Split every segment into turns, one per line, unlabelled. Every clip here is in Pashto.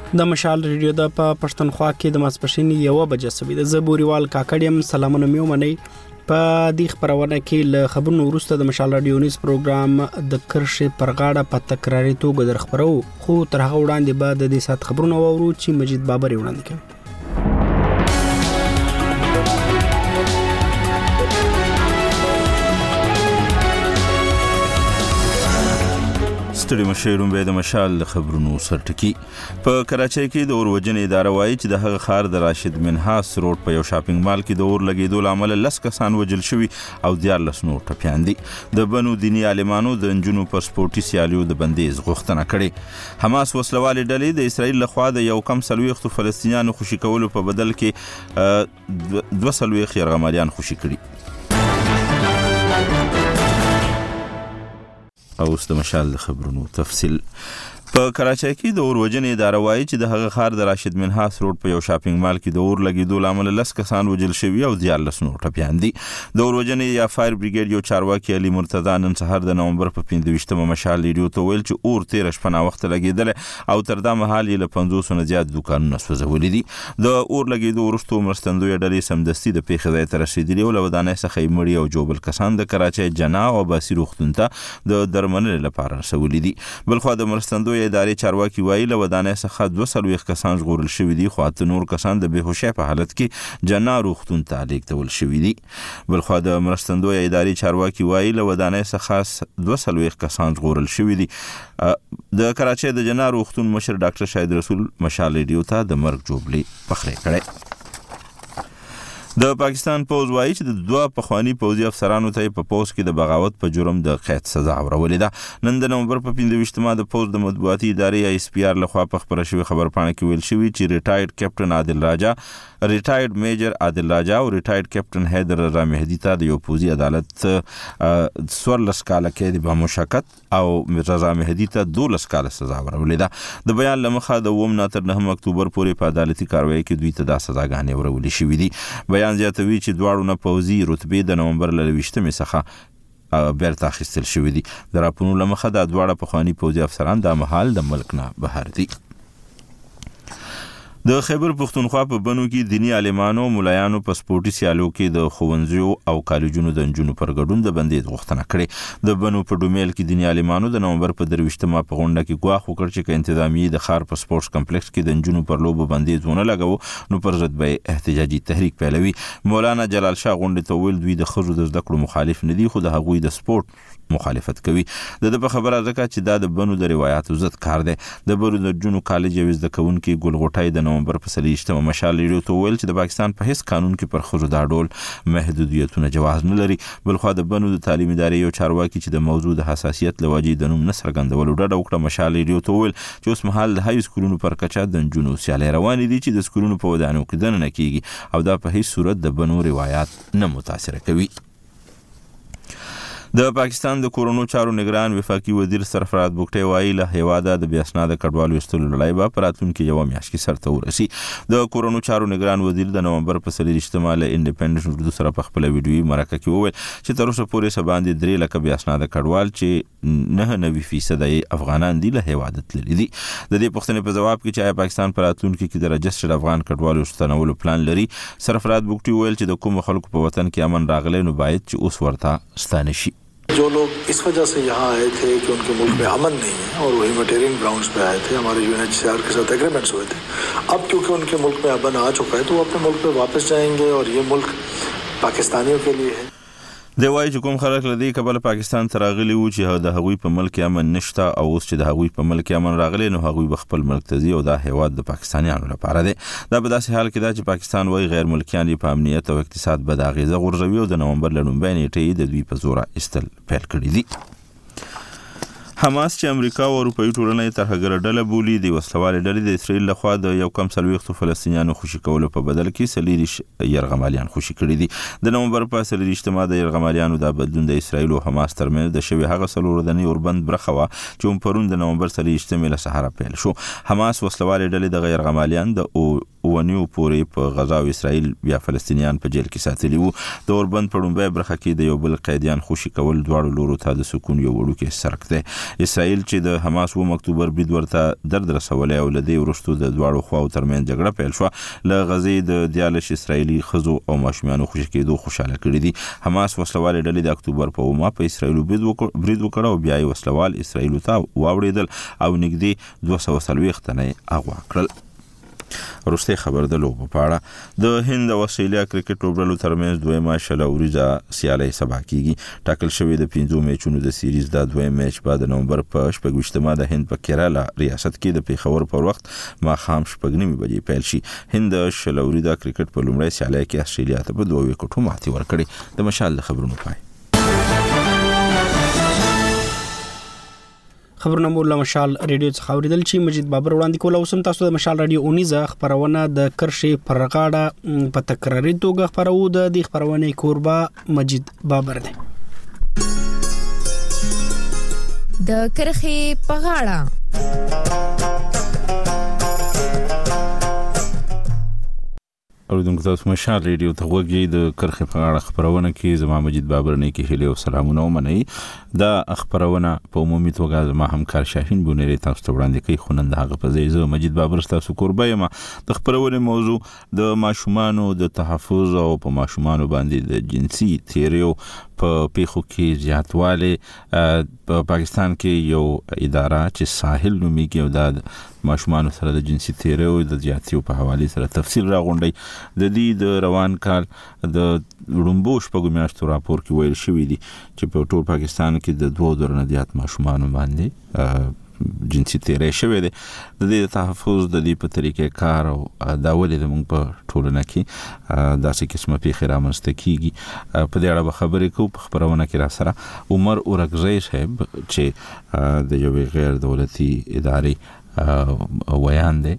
د مشال ریډیو د پښتونخوا کې د ماسپښین 1 بجې سوي د زبوريوال کاکړیم سلامونه میومنې په دې خبرونه کې له خبرونو وروسته د مشال رادیو نیوز پروګرام د کرښې پر غاړه په تکراري توګه درخبرو خو تر هغه وړاندې به د دې سات خبرونه وورو چې مجید بابر وړاندې کوي.
ستړي مشیرون به د مشال خبرونو سرټکی په کراچۍ کې د اوروجن اداره وایي چې د هغه خار د راشد منهاس روډ په یو شاپینګ مال کې د اور لګیدو لامل 10 کسان وژل شوي او 14 نور ټپيان دي. د بنو دینی عالمانو د انجونو پر سپورتي سیالیو د بندیز غوښتنه کړې. حماس وسلوال ډلې د اسرائیل لخوا د یو کم سلويختو فلسطینیانو خوشي کولو په بدل کې 200 یرغمالیان خوشي کړي. او د مشال خبرونو تفصیل په کراچۍ کې د اوروجن اداره وایي چې د هغه خار د راشد منهاس روډ په یو شاپینګ مال کې د اور لګیدو لامل 10 کسان وژل شوي او 14 نور ټپيان دي. د اوروجن یا فایر بریګیډ یو چارواکي علي مرتضی نن سهار د نومبر په 25مه مشال ریډیو ته ویل چې اور 13 شپه وخت لګیدل او تر دا مهال یې له 500 نه زیات دکانونه سوځولي دي. د اور لګیدو وروسته مرستندوی ډلې سمدستي د پیښې ځای ته رسیدلي او له ودانۍ څخه مړي او جوبل کسان د کراچۍ جنا او باسي روغتون ته د درملنې لپاره رسولي دي. بلخو د مرستندوی ادارې چارواکي وایي له ودانۍ څخه 200 کسان ژغورل شوي دي خو اته نور کسان د بهوشۍ په حالت کې جنا روغتون ته لیږدول شوي دي. بلخو د مرستندوی ادارې چارواکي وایي له ودانۍ څخه 200 کسان ژغورل شوي دي. د کراچۍ د جنا روغتون مشر ډاکټر شاهد رسول مشال ریډیو ته د مرګ جوبلي پخری کړي. د پاکستان پوز وایي چې د دوه پخوانی پوزي افسرانو ته په پوز کې د بغاوت په جرم د قید سزا ورولې ده. نن د نومبر په 25مه د پوز د مطبوعاتي ادارې ISPR لخوا په خبره شوی خبرپاڼه کې ویل شوی چې ریټایرډ کیپټن عادل راجا، ریټایرډ میجر عادل راجا او ریټایرډ کیپټن حیدر رضا مهدی ته د یو پوزي عدالت 14 کال کې د مشقت او رضا مهدی ته 12 کال سزا ورولې ده. د بیان لمخه د 9 تر 9 اکتوبر پورې په عدالتي کاروایی کې دوی ته د سزاګانې ورولې شوې دي. بیان زیاتوي چې دواړو نه پوزي رتبه د نومبر ل 20مې څخه بیرته اخیستل شوې دي. د راپورونو لمخه د دواړه پخوانی پوزي افسران د مهال د ملک نه بهر دي. د خیبر پښتونخوا په بنو کې دینی عالمانو مولایانو په سپورتي سیالو کې د خوونځیو او کالجونو د انجونو پر ګډون د بندیز غوښتنه کړې. د بنو په ډومیل کې دینی عالمانو د نومبر په 23مه په غونډه کې ګواښ وکړ چې انتظامیه د خار په سپورتس کمپلیکس کې د انجونو پر لوبو بندیز ونه لګاو نو پر ضد به احتجاجي تحریک پیلوي. مولانا جلال شاه غونډه ته ویل دوی د خزو د زده کړو مخالف نه دي خو د هغوی د سپورت مخالفت کوي. د په خبره ځکه چې دا د بنو د روایتو ضد کار دی. د بنو د جنو کالج یو زده کوونکي ګل غټای د نومبر په 23مه مشال ریډیو ته ویل چې د پاکستان په هیڅ قانون کې پر خزو دا ډول محدودیتونه جواز نه لري. بلخو د بنو د تعلیم ادارې یو چارواکي چې د موضوع د حساسیت لوجې د نوم نسر غندولو ډډه وکړه مشال ریډیو ته ویل چې اوس مهال د هاي سکولونو پر کچا د جنو سیالي روان دي چې د سکولونو په ودانو کې دننه کیږي او دا په هیڅ صورت د بنو روایت نه متاثر کوي. د پاکستان د کورونو چارو نگران وفاقي وزیر سرفراز بوکټي وایي له هیواده د بیا اسناد کډوالو وستلو لړۍ به په راتلونکي یو میاشت کې سرته ورسي. د کورونو چارو نگران وزیر د نومبر په 23مه له انډیپندنت اردو سره په خپل ویډیوي مرکه کې وویل چې تر اوسه پورې سباندې 3 لک بیا اسناد کډوال چې 99% افغانان دي له هیواده تللي دي. د دې پوښتنې په جواب کې چې پاکستان په راتلونکي کې د رجسټرډ افغان کډوالو ستنولو پلان لري سرفراز بوکټي ویل چې د کوم خلکو په وطن کې امن راغلی نو باید چې اوس ورته ستانه شي.
जो लोग इस वजह से यहाँ आए थे कि उनके मुल्क में अमन नहीं है और वो ह्यूमैनिटेरियन ग्राउंड्स पे आए थे, हमारे UNHCR के साथ एग्रीमेंट्स हुए थे. अब क्योंकि उनके मुल्क में अमन आ चुका है तो वो अपने मुल्क पे वापस जाएंगे और ये मुल्क पाकिस्तानियों के लिए है.
د وایي چې کوم خلک لدی کبل پاکستان ته راغلي وو چې د هغوی په ملک امن نشته او اوس چې د هغوی په ملک امن راغلي نو هغوی خپل ملک ته ځي او دا هیواد د پاکستانیانو لپاره دی. دا په داسې حال کې دا چې پاکستان وایي غیر ملکیان په امنیت او اقتصاد بد اغیزه غورځوي او د نومبر له لومړۍ نیټې د دوی په زور استل پیل کړی دي. حماس چې امریکا او اروپایي ټولنې ترهګر ډله بولي د وسلوال ډلې د اسرائیل لخوا د یو کم سلويختو فلسطینیانو خوشي کولو په بدل کې سلیریش يرغمالیان خوشي کړي دي. د نومبر په 23مه د يرغمالیانو د بدلون د اسرائیل او حماس ترمنځ د شوی هغه سلوردنی اوربند برخه وا چې پرون د نومبر 23مه له سهار پیل شو. حماس وسلوال ډلې د غیر غمالیان د ونیو پورې په غزا او اسرائیل بیا فلسطینیان په جیل کې ساتلي وو. د اوربند په لومړۍ برخه کې د یو بل قیدیان خوشي کول دواړو لورو ته د سکون یو وړوکی سرک دی. اسرائیل چې د حماس 2 اکتوبر برید ورته درد رسولی او له دې وروسته د دواړو خواو ترمنځ جګړه پیل شوه. له غزې د 14 اسرائیلي ښځو او ماشومانو خوشي کېدو خوشاله کړي دي. حماس وسلوالې ډلې د اکتوبر په 9 په اسرائیل برید وکړ او بیا یې وسلوال اسرائیل ته واوړېدل او نږدې 240 تنه اغوا کړل. وروستي خبر د لوبو په اړه. د هند او استرالیا کرکټ لوبډلو ترمنځ دویمه شله ورځ سیالي سبا کیږي. ټاکل شوی د 5 میچونو د سیریز د دویم میچ بعد د نومبر په 28 د هند په کیرالا ریاست کې د پیښور پر وخت ماښام 9:30 بجې پیل شي. هند شله ورځ کرکټ په لومړی سیالي کې استرالیا ته په 2 وکټو ماتې ورکړې. د مشال خبرونو پای.
خبرونه مو له مشال ریډیو څخه اوریدل چې مجید بابر وړاندې کول. اوس هم تاسو د مشال ریډیو اونیزه خبرونه د کرښې پر غاړه په تکراري توګه خبرو. د دې خبرونه کوربه مجید بابر دی.
د کرښې په غاړه
اوریدونکو تاسو مشال ریډیو ته وګورئ. د کرخه په اړه خبرونه کې زما مجید بابر نه کې هلي او سلامونه ومنئ. دا خبرونه په عمومي توګه زما همکار شاهین بونری تاسو ته وړاندې کوي. خونند هغه په ځای زه مجید بابر تاسو قربای ما. د خبرونه موضوع د ماشومانو د تحفظ او په ماشومانو باندې د جنسي تیریو په پیښو کې زیاتواله. په پاکستان کې یو اداره چې ساحل نومیږي او د ماشومانو سره د جنسي تیریو د زیاتیو په حواله سره تفصیل راغونډي. د دې د روان کال د لومبو شپږو میاشتو راپور کې ویل شوی دی چې په ټول پاکستان کې د 2 نه زیات ماشومان باندې جنسي تیری شوی دی. د دې تحفظ د دې په طریقې کار او دا ولې د موږ په ټولنه کې داسې قسمه پیښې رامنځته کیږي. په دې اړه خبرې کوو. په خبرونه کې را سره عمر اورګزی صاحب چې د یو غیر دولتي ادارې ویان دی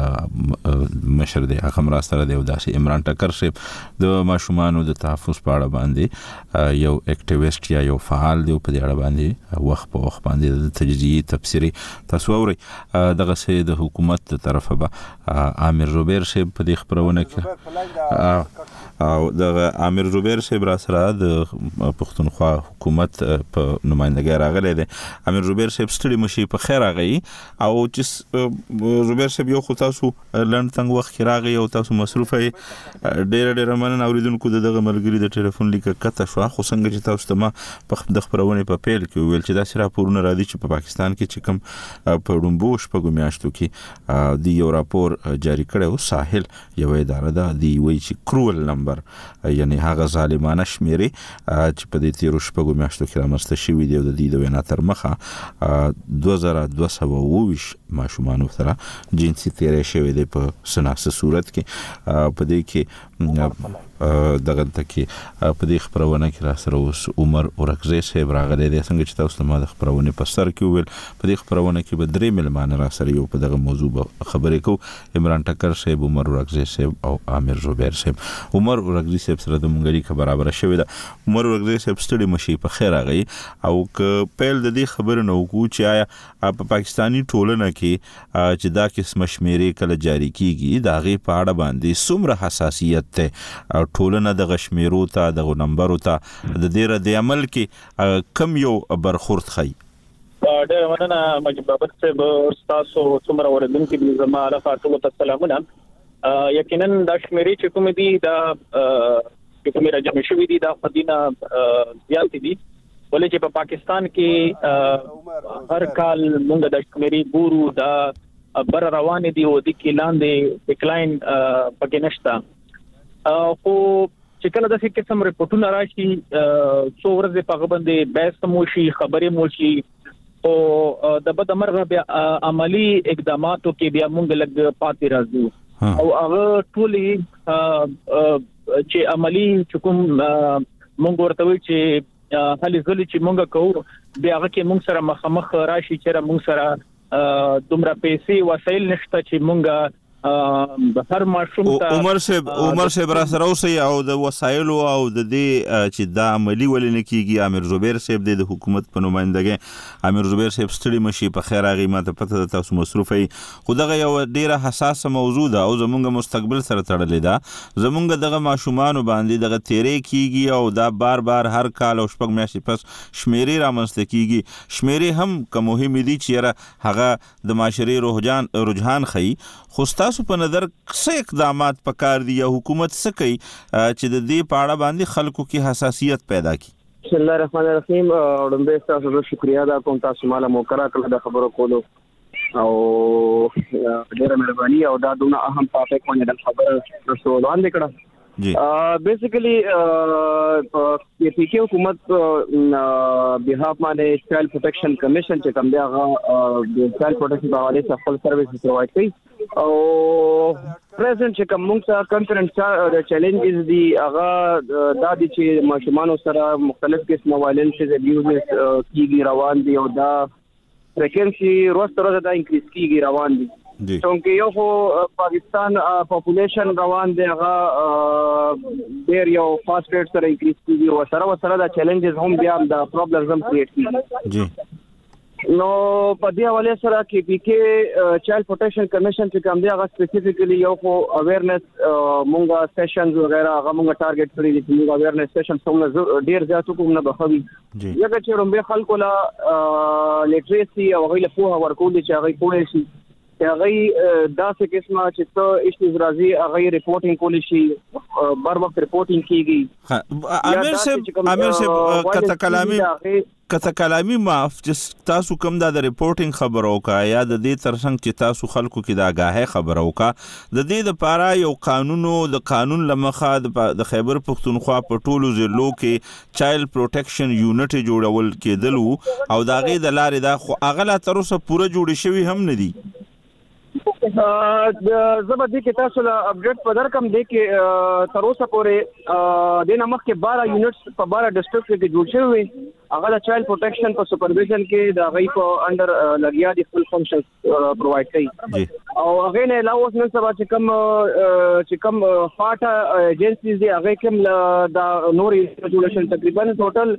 مشر دی هغه مراسته دی او داسې عمران ټکر صاحب د ماشومانو د تحفظ په اړه باندې یو اکټیویسټ یا یو فعال دی. په دې اړه باندې وخت په وخت باندې د تجزیه تفسیری تاسو اورئ. دغه سه د حکومت تر طرفه به عامر زبیر صاحب په دې خبرونه کې او د عامر زبیر صاحب را سره د پښتونخوا حکومت په نمائندګۍ راغلی دی. عامر زبیر صاحب ستړي مشي په خیر راغی او چې زبیر صاحب یو خو تاسو لند څنګه وخت راغی او تاسو مصروف یې ډېر مننه. اوریدونکو دغه ملګری د ټلیفون لیکه کته شو خو څنګه چې تاسو ته ما په د خبرونه په پیل کې ویل چې دا سره راپورونه را دي چې په پاکستان کې چې کوم په لومبو شپږو میاشتو کې د یو راپور جاری کړو. ساحل یو اداره ده دی وی چې کرول نمبر یعنی هغه ظالمانه شمیرې چې په دې تیرو شپږو میاشتو کې رامنځته شوې دي او د دې د وینا تر مخه 2220 ماشومان سره جنسي تیری شوی دی په سناسه صورت کې. په دې کې دغه تکي په دې خبرونه کې را سره اوس عمر اورګزی صاحب راغلی دی. څنګه چې تاسو ته د خبرونه په سر کې ویل په دې خبرونه کې به 3 ملمان را سره یو په دغه موضوع خبرې کو. عمران ټکر صاحب، عمر اورګزی صاحب او عامر زبیر صاحب. عمر اورګزی صاحب سره د مونږ اړیکه برابر شوې ده. عمر اورګزی صاحب ستړي مشي په خیر راغی او ک پیل د دې خبرې نو کو چې آیا په پاکستانی ټولنه کې چې دا قسم شمیرې کله جاری کیږي دا غي په اړه باندې څومره حساسیت ته ټولنه د غشمیرو ته د نمبرو ته د دې رد عمل کې کم یو برخورد خي.
ډېر مننه مجید بابر صاحب. تاسو څومره اوریدونکو دي زما علاوه ټول ته سلامونه. یقینا د شمیرې چې کوم دي دا چې کوم راځي شوې دي دا خدينه زیات دي. ولې چې په پاکستان کې هر کال موږ د شمیرې ګورو دا بر روان دي او د کلاندې ډیکلاین پکې نشته. خو چې کله د څه قسم ریپورتونه راشي څو ورځې په غوښبندې بحث مو شي خبرې مو شي او د بد مرغه بیا عملی اقداماتو کې بیا موږ لګ پاتې راځو او هغه ټولي چې عملی کوم موږ ورته وی چې هلي ځلې چې موږ کوو بیا هغه کې موږ سره مخامخ راشي چې موږ سره دومره پیسې وسایل نشته چې موږ هر ماشوم ته
عمر صاحب را سره اوسئ او د وسایلو او د دې چې دا عملی ولې نه کیږي امیر زبیر صاحب د حکومت په نمائندګۍ امیر زبیر صاحب ستړي مشي په خیر هغه ماته پته ده تاسو مصروفي خو دغه یو ډیره حساسه موضوع ده او زمونږ مستقبل سره تړلې ده زمونږ دغه ماشومان باندې دغه تیرې کیږي او دا بار بار هر کال او شپږ میاشتې پس شمیرې رامنځته کیږي شمیرې هم که مهمې دي چې هغه د معاشري رجحان ښیي خو ستاسو په نظر څه اقدامات پکار دي یا حکومت څه کوي چې د دې په اړه باندې خلکو کې حساسیت پیدا کړي؟
بسم الله الرحمن الرحیم. وړاندې تاسو ته شکریا ده کوم تاسو مال موکرا کړل د خبرو کولو او ډیره مهرباني او دا دونه اهم ټاپک باندې د خبرو تاسو وړاندې کړه. بیسیکلی پی کے حکومت بهاف باندې چایلډ پروټیکشن کمیشن چې کوم دی هغه د چایلډ پروټیکشن په حواله سره خپل سرویس پرووایډ کوي او پریزنټ چې کوم موږ کنفرنس د چیلنجز دی هغه دا دي چې ماشومان سره مختلف قسم وایلنس ابیوز کیږي روان دي او دا فریکوئنسي روز تر روزه دا انکریز کیږي روان دي څنګه یو خو پاکستان پاپولیشن روان دی هغه ډیر یو فاست ریټ سره انکریز کیږي او سره دا چیلنجز هم بیا د پرابلمز هم کریټ کیږي جی نو په دې حواله سره کې پی کې چایلډ پروټیکشن کمیشن چې کوم دی هغه سپیسیفیکلی یو خو اویرنس مونږه سیشنز وغیرہ هغه مونږه ټارګټ کړی دي چې اویرنس سیشن څومره ډیر زیات کوم نه بخوي یګه چې رومبه خلکو لا لیټریسي او غیله په ورکول چې هغه کوی شي هغه داسې قسمه چې ته ایشتیز راځي هغه ریپورټینګ کولی شي بر وخت ریپورټینګ کیږي
امیر صاحب کته کلامي معاف چې تاسو کوم دا د ریپورټینګ خبرو کا یا د دې ترڅنګ چې تاسو خلکو کې دا آگاهي خبرو کا د دې لپاره یو قانون لمخه د خیبر پختونخوا په ټولو ضلعو کې چایلډ پروټیکشن یونټ جوړول کېدل او دا غي د لارې دا خو اغلا تر اوسه پوره جوړ شوی هم نه دي.
زبردي کې تاسو له اپډیټ په درکم دی کې تر اوسه پورې د نمخ کې 12 یونټس په 12 ډسټرکټ کې جوړ شوی هغه د چایلډ پروټیکشن په سپرویژن کې د غي په انډر لګیا دي خپل فنکشنز پرووایډ کوي او هغه نه علاوه نن سبا چې کوم فاټا ایجنسیز دي هغه کوم د نور انسټیټیوشن تقریبا ټوټل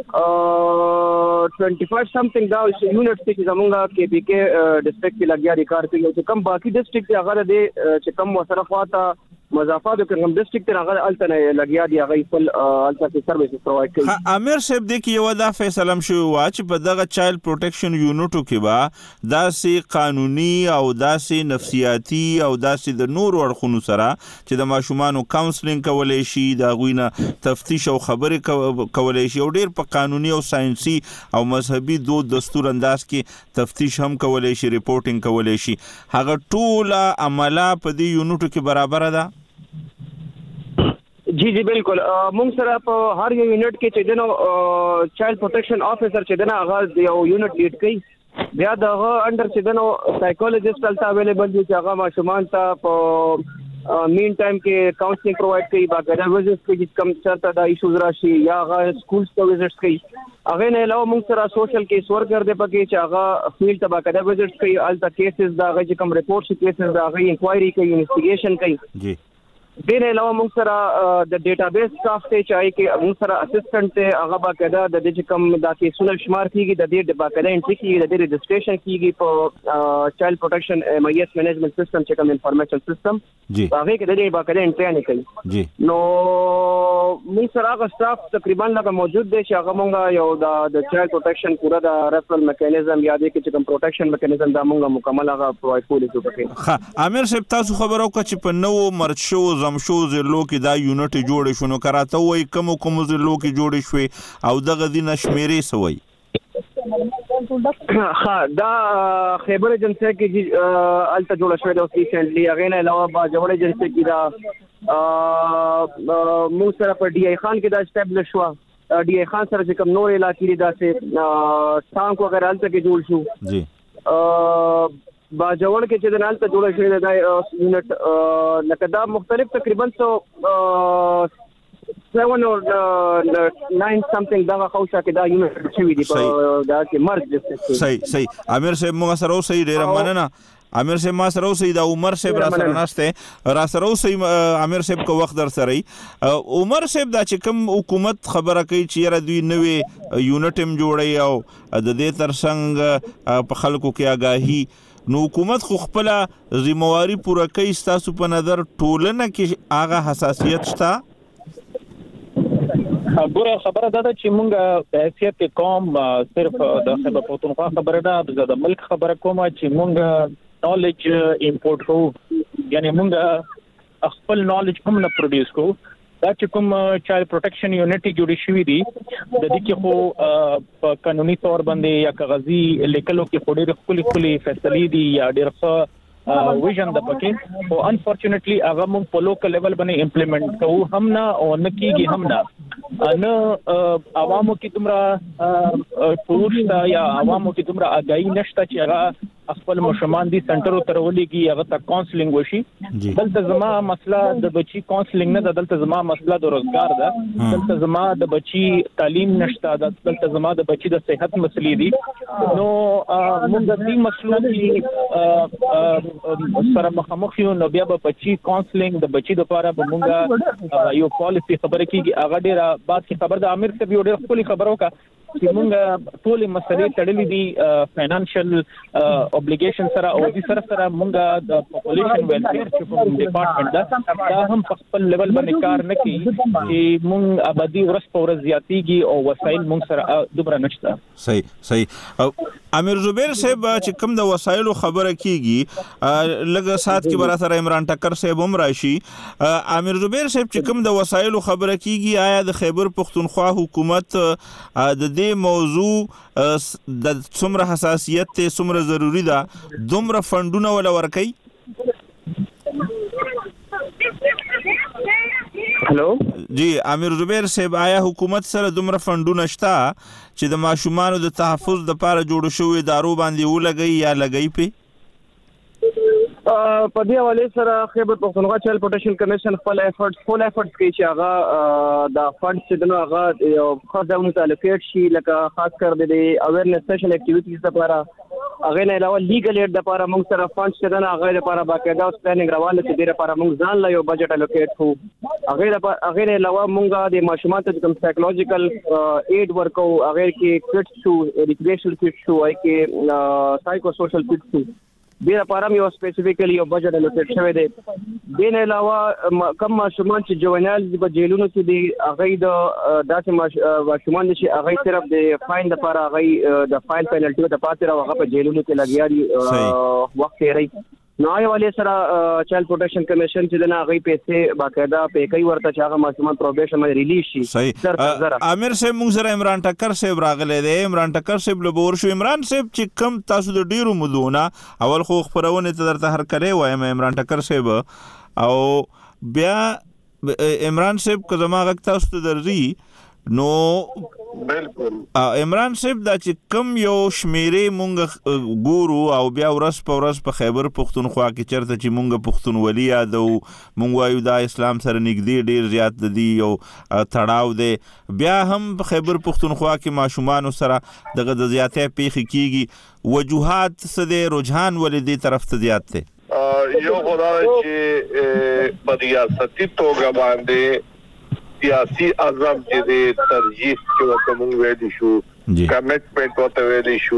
25 سمثینګ دا یونټس چې زمونږه کې پی کې ډسټرکټ کې لګیا دي کار کوي چې کوم باقي ډسټرکټ هغه د چې کوم مصرفات مضافات کوم ډسټرکټ هغه التنه لګیا دي هغه خپل الته سرویس پرووایډ کوي.
امیر صاحب د کې یو دا فیصله شوی و چې په دغه چایلډ پروټیکشن یونټو کې با داسې قانوني او داسې نفسیاتي او داسې د نور اړخونو سره چې د ماشومانو کاونسلینګ کولای شي دا غوینه تفتیش او خبرې کولای شي او ډیر په قانوني او ساينسي او مذهبي دستور انداز کې تفتیش هم کولای شي ریپورټینګ کولای شي هغه ټول عمله په دې یونټو کې برابر ده.
جی بالکل مونږ سره په هر یو یونټ کې چې دنو چایلډ پروټیکشن افیسر چې دنه هغه یو یونټ لیډ کوي بیا دغه انډر چې دنو سایکولوژیسټ تلته اویلیبل دي چې هغه ماشومان ته په مین ټایم کې کاونسلینګ پرووایډ کوي باقاعده وزټس کوي چې کم چرته دا ایشوز راشي یا هغه سکولز ته وزټس کوي هغه نه علاوه مونږ سره سوشل کیس ورکر دی پکې چې هغه فیلډ ته باقاعده وزټس کوي الته کیسز دا هغه چې کم ریپورټ شي کیسز دا هغه انکوایري کوي انویسټیګیشن کوي جی دین علاوه موږ سره د ډیټابیس سټاف ته چای کې موږ سره اسسټنټ ته هغه باقاعده د دې کوم د کیسونو شمار کیږي د دې باقاعده انټری کیږي د دې رجسټریشن کیږي په چایلډ پروټیکشن ایم آی ایس مینجمنت سیستم چې کوم انفارمیشن سیستم جی هغه کې د دې باقاعده انټری نه کوي جی نو موږ سره هغه سټاف تقریبا لکه موجود دی چې هغه موږ یو د چایلډ پروټیکشن پورا د ریفرل میکانیزم یا د چې کوم پروټیکشن میکانیزم دا موږ مکمل هغه پرووایډ کولی شو پکې.
ها امیر صاحب تاسو خبرو کا چې په نو مرچ شو زمشو زلو کې دا یونټ جوړ شو نو کراته وای کوم زلو کې جوړ شوی او دغه دینه شمیرې سوی
ها دا خیبر ایجنسی کې الته جوړ شوی د ریسنټلی هغه نه علاوه با جوړ ایجنسی کې دا مو سره په ډي آی خان کې دا اسټابلیش شو ډي آی خان سره چې کوم نور علاقې دي دا سه ټانک وغیرہ الته کې جوړ شو جی با جوړ کې چې د نال ته جوړ شوی دا یونټ لکه دا مختلف تقریبا 7 or 9 something دا خوشا کې دا یونټ شوی دی په دا کې مرج
صحیح امیر صاحب موږ سره اوسې ډیر مننه امیر صاحب ما سره اوسئ دا عمر صاحب را سره ناشته را سره اوسئ امیر صاحب کو وخت در سره عمر صاحب دا چې کوم حکومت خبره کوي چې یاره دوی نوې یونټ هم جوړي او د دې ترڅنګ په خلکو کې آګاهي نو حکومت خو خپل ذمہواری پوره کوي ستاسو په نظر ټولنه کې هغه حساسیت شته
خبره دا ده چې مونږ په حیثیت قوم صرف د خیبر پختونخوا خبره ده د ملک خبره کومه چې مونږ نالج امپورټ کوو یعنی مونږ خپل نالج هم نه پروډوس کوو دا چې کوم چایلډ پروټیکشن یونټ جوړی شوې دي د دې کې خو په قانوني تور باندې یا کاغذي لیکلو کې خو ډېر خولي فیصلې دي یا ډېر ښه ویژن د پکې او انفورچونټلی هغه موږ په لوکل لیول باندې امپلیمنٹ کوو هم نه او نه کیږي هم نه عوامو کې تمرا پروشتا یا عوامو کې تمرا آگاهی نشته چې هغه خپل مشمان دي سنټرو تر ولېږي هغه ته کاونسلینګ وشي دلته زما مسله د بچي کاونسلینګ نه دلته زما مسله د روزګار ده دلته زما د بچي تعلیم نشته دلته زما د بچي د صحت مسلې دي نو موږ د دې مسلو کې سره مخامخ یو نو بیا به بچي کاونسلینګ د بچي لپاره به موږ یو پالیسی خبره کیږي هغه ډیره بعد کی خبر د امیر ته یو ډیره خپل خبرو کا چې موږ ټول مسلې تړلې دي فینانشل اوبلیګیشن سره او دې سره موږ د پاپولیشن ویلفیر چې کوم ډپارټمنټ دا هم په خپل لیول باندې کار نه کوي چې موږ آبادی ورځ په ورځ زیاتېږي او وسایل موږ سره دومره نشته
صحیح امیر زبیر صاحب چې کوم د وسایلو خبره کیږي لږه سات کې برا سره عمران ټکر صاحب هم راشي امیر زبیر صاحب چې کوم د وسایلو خبره کیږي آیا د خیبر پختونخوا حکومت د دې موضوع د څومره حساسیت ته څومره ضروری ده دومره فندونه ولا ورکي
هلو
جی امیر زبیر صاحب آیا حکومت سره دومره فندونه شته چې د ماشومانو د تحفظ لپاره جوړ شوی ادارو باندې ولګي یا لګي په
په دې حواله سره خیبر پختونخوا چایلډ پروټیکشن کمیشن فل افورټس کوي چې هغه د فند چې دنو هغه یو خاصه متعلقات شي لکه خاص کر د اویرنس سیشن اکټیویټیز لپاره هغه نه علاوه لیګل ایډ لپاره موږ سره فند چې دنو هغه لپاره باقاعده پلانینګ روانه چې ډیره لپاره موږ ځان لا یو بجټ الوکیټ کوو هغه نه علاوه موږ د ماشومان ته کوم سایکولوژیکل ایډ ورکو هغه کې کټس شو ریکریشنل کټس شو هغه کې سایکو سوشل کټس شو دې لپاره یو سپیسیفیکلی یو بجټ الوکیټ شوی دی دې نه علاوه کم ماشومان چې جوانال په جیلونو کې دي هغه د داسې ماشومان چې هغه صرف د فاین لپاره هغه د فاین پینلټي د پاتې راغه په جیلونو کې لګیا دي وخت یې رہی نو یې سره چایلډ پروټیکشن کمیشن چې دنا هغه پیسې باقاعده په کوي ورته چې هغه ماشومان پروبیشن باندې ریلیز شي
صحیح امیر صاحب موږ سره عمران ټکر صاحب راغلی دی عمران ټکر صاحب له بور شو عمران صاحب چې کم تاسو د ډیرو مودونه اول خو خبرونه ته درته هر کړی وایم عمران ټکر صاحب او بیا عمران صاحب که زما غږ تاسو ته درځي نو
بالکل
عمران صاحب دا چې کم یو شمیرې مونږ ګورو او بیا ورځ په ورځ په خیبر پختونخوا کې چرته چې مونږ پښتونولي یادو مونږ وایو دا اسلام سره نږدې ډیر زیات دي او تړاو دی بیا هم په خیبر پختونخوا کې ماشومان سره دغه د زیاتې پیښې کیږي وجوهات څه دي رجحان ولې دې طرف ته زیات دی
یو خدای چې په ریاستي توګه باندې سیاسی اعظم چې د ترجیح کې وته مونږ ویل شو کمټمنټ وته ویل شو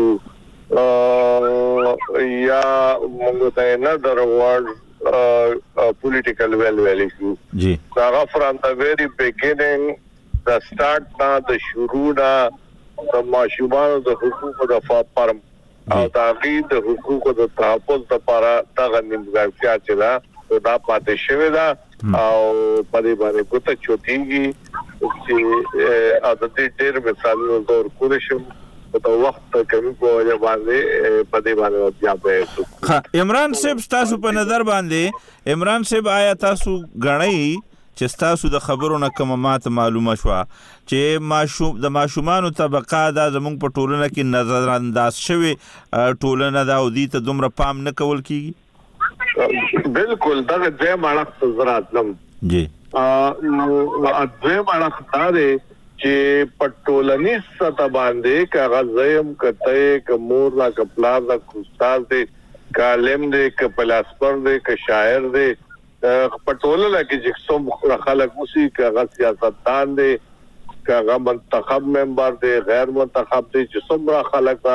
یا مونږ ته نه درواز پولیټیکل ویل شو
جی
هغه فرام د ویری بیګینینګ د سٹارټ نه د شروع نه د ماشومانو د حقوقو د فارم او د حقوقو د تحفظ لپاره دغه نیمګړتیا چې دا پاتې شوی دا او په دې باندې کوته چوتیږي چې عادتي ډېر مثالونه زور کول شي په وخت کې په باندې په دې باندې بیا به
عمران صاحب تاسو په نظر باندې عمران صاحب آیا تاسو غنئ چې تاسو د خبرو نه کوم ماته معلومه شو چې د ماشومانو طبقه دا زموږ په ټولنه کې نظر انداز شوی ټولنه دا او دې ته دومره پام نه کول کیږي
بالکل دا د ماړه زراعت لم
جی
نو د ماړه خدای چې پټولنی ستا باندې کاغذ زم کته کومور لا کپلا دا استاد دې کالم دی ک پلاسپر دی ک شاعر دی پټوله لکه چې څوم خلک موسی ک سیاستدان دی ک منتخب ممبر دی غیر منتخب دی چې څومره خلک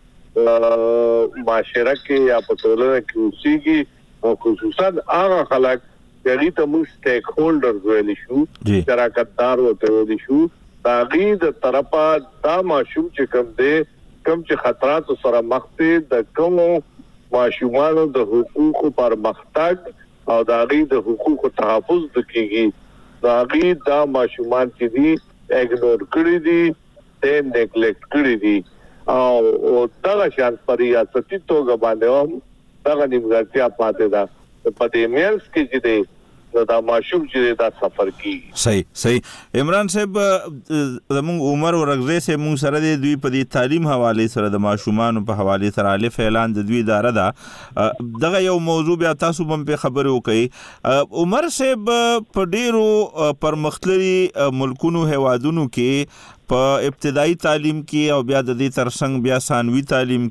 معاشره کې یا پټوله کې اوسېږي او خصوصا هغه خلک چې ته موږ سټیک هولډرز ویل شو شراکتدار ویل شو تاغي د طرفه دا ماشوم چې کوم دی کوم چې خطرات سره مخ دي د کوم ماشومانو د حقوقو پر مختګ او داغي د حقوقو تحفظ دکېږي داغي دا ماشومان چې دي اګنور کړی دي ته نیګلیکټ کړی دي او دا شان پر ریاستي توګه باندې هم دا نیمګړتیا پاتې ده په دې میلز کې چې دی دا ماشوم چې دا سفر کی
صحیح عمران صاحب زموږ عمر ورغزه سه موږ سره د دوی په دې تعلیم حواله سره د ماشومان په حواله سره الف اعلان د دوی اداره ده دغه یو موضوع بیا تاسو هم په خبرو کوي عمر صاحب په ډیرو پرمختللي ملکونو هوادونو کې په ابتدایي تعلیم کې او بیا د دې ترڅنګ بیا ثانوي تعلیم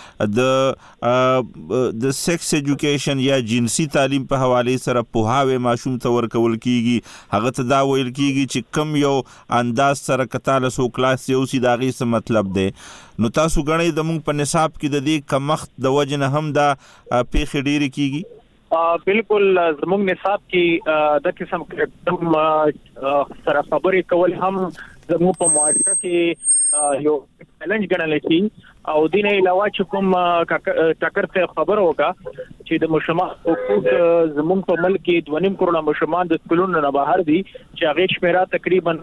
کې د سیکس ایجوکیشن یا جنسي تعلیم په حواله سره پوهاوی ماشوم ته ورکول کیږي هغه ته دا ویل کیږي چې کم یو انداز سره کتاله سو کلاس یو سي داغي څه مطلب دی نو تاسو غنئ د موږ په نصاب کې د دې کمښت د وجنه هم دا پیښې ډېری کیږي
بالکل زموږ نصاب کې د قسم سره خبرې کول هم زموږ په معاشره کې یو چیلنج ګڼل کېږي او دین علاوه چې کوم ټاکر ته خبر وکا چې د مشمع حقوق زموږ په ملک کې 2.5 کروڑ مشمان د سکولونو نه بهر دي چې هغه شمیره تقریبا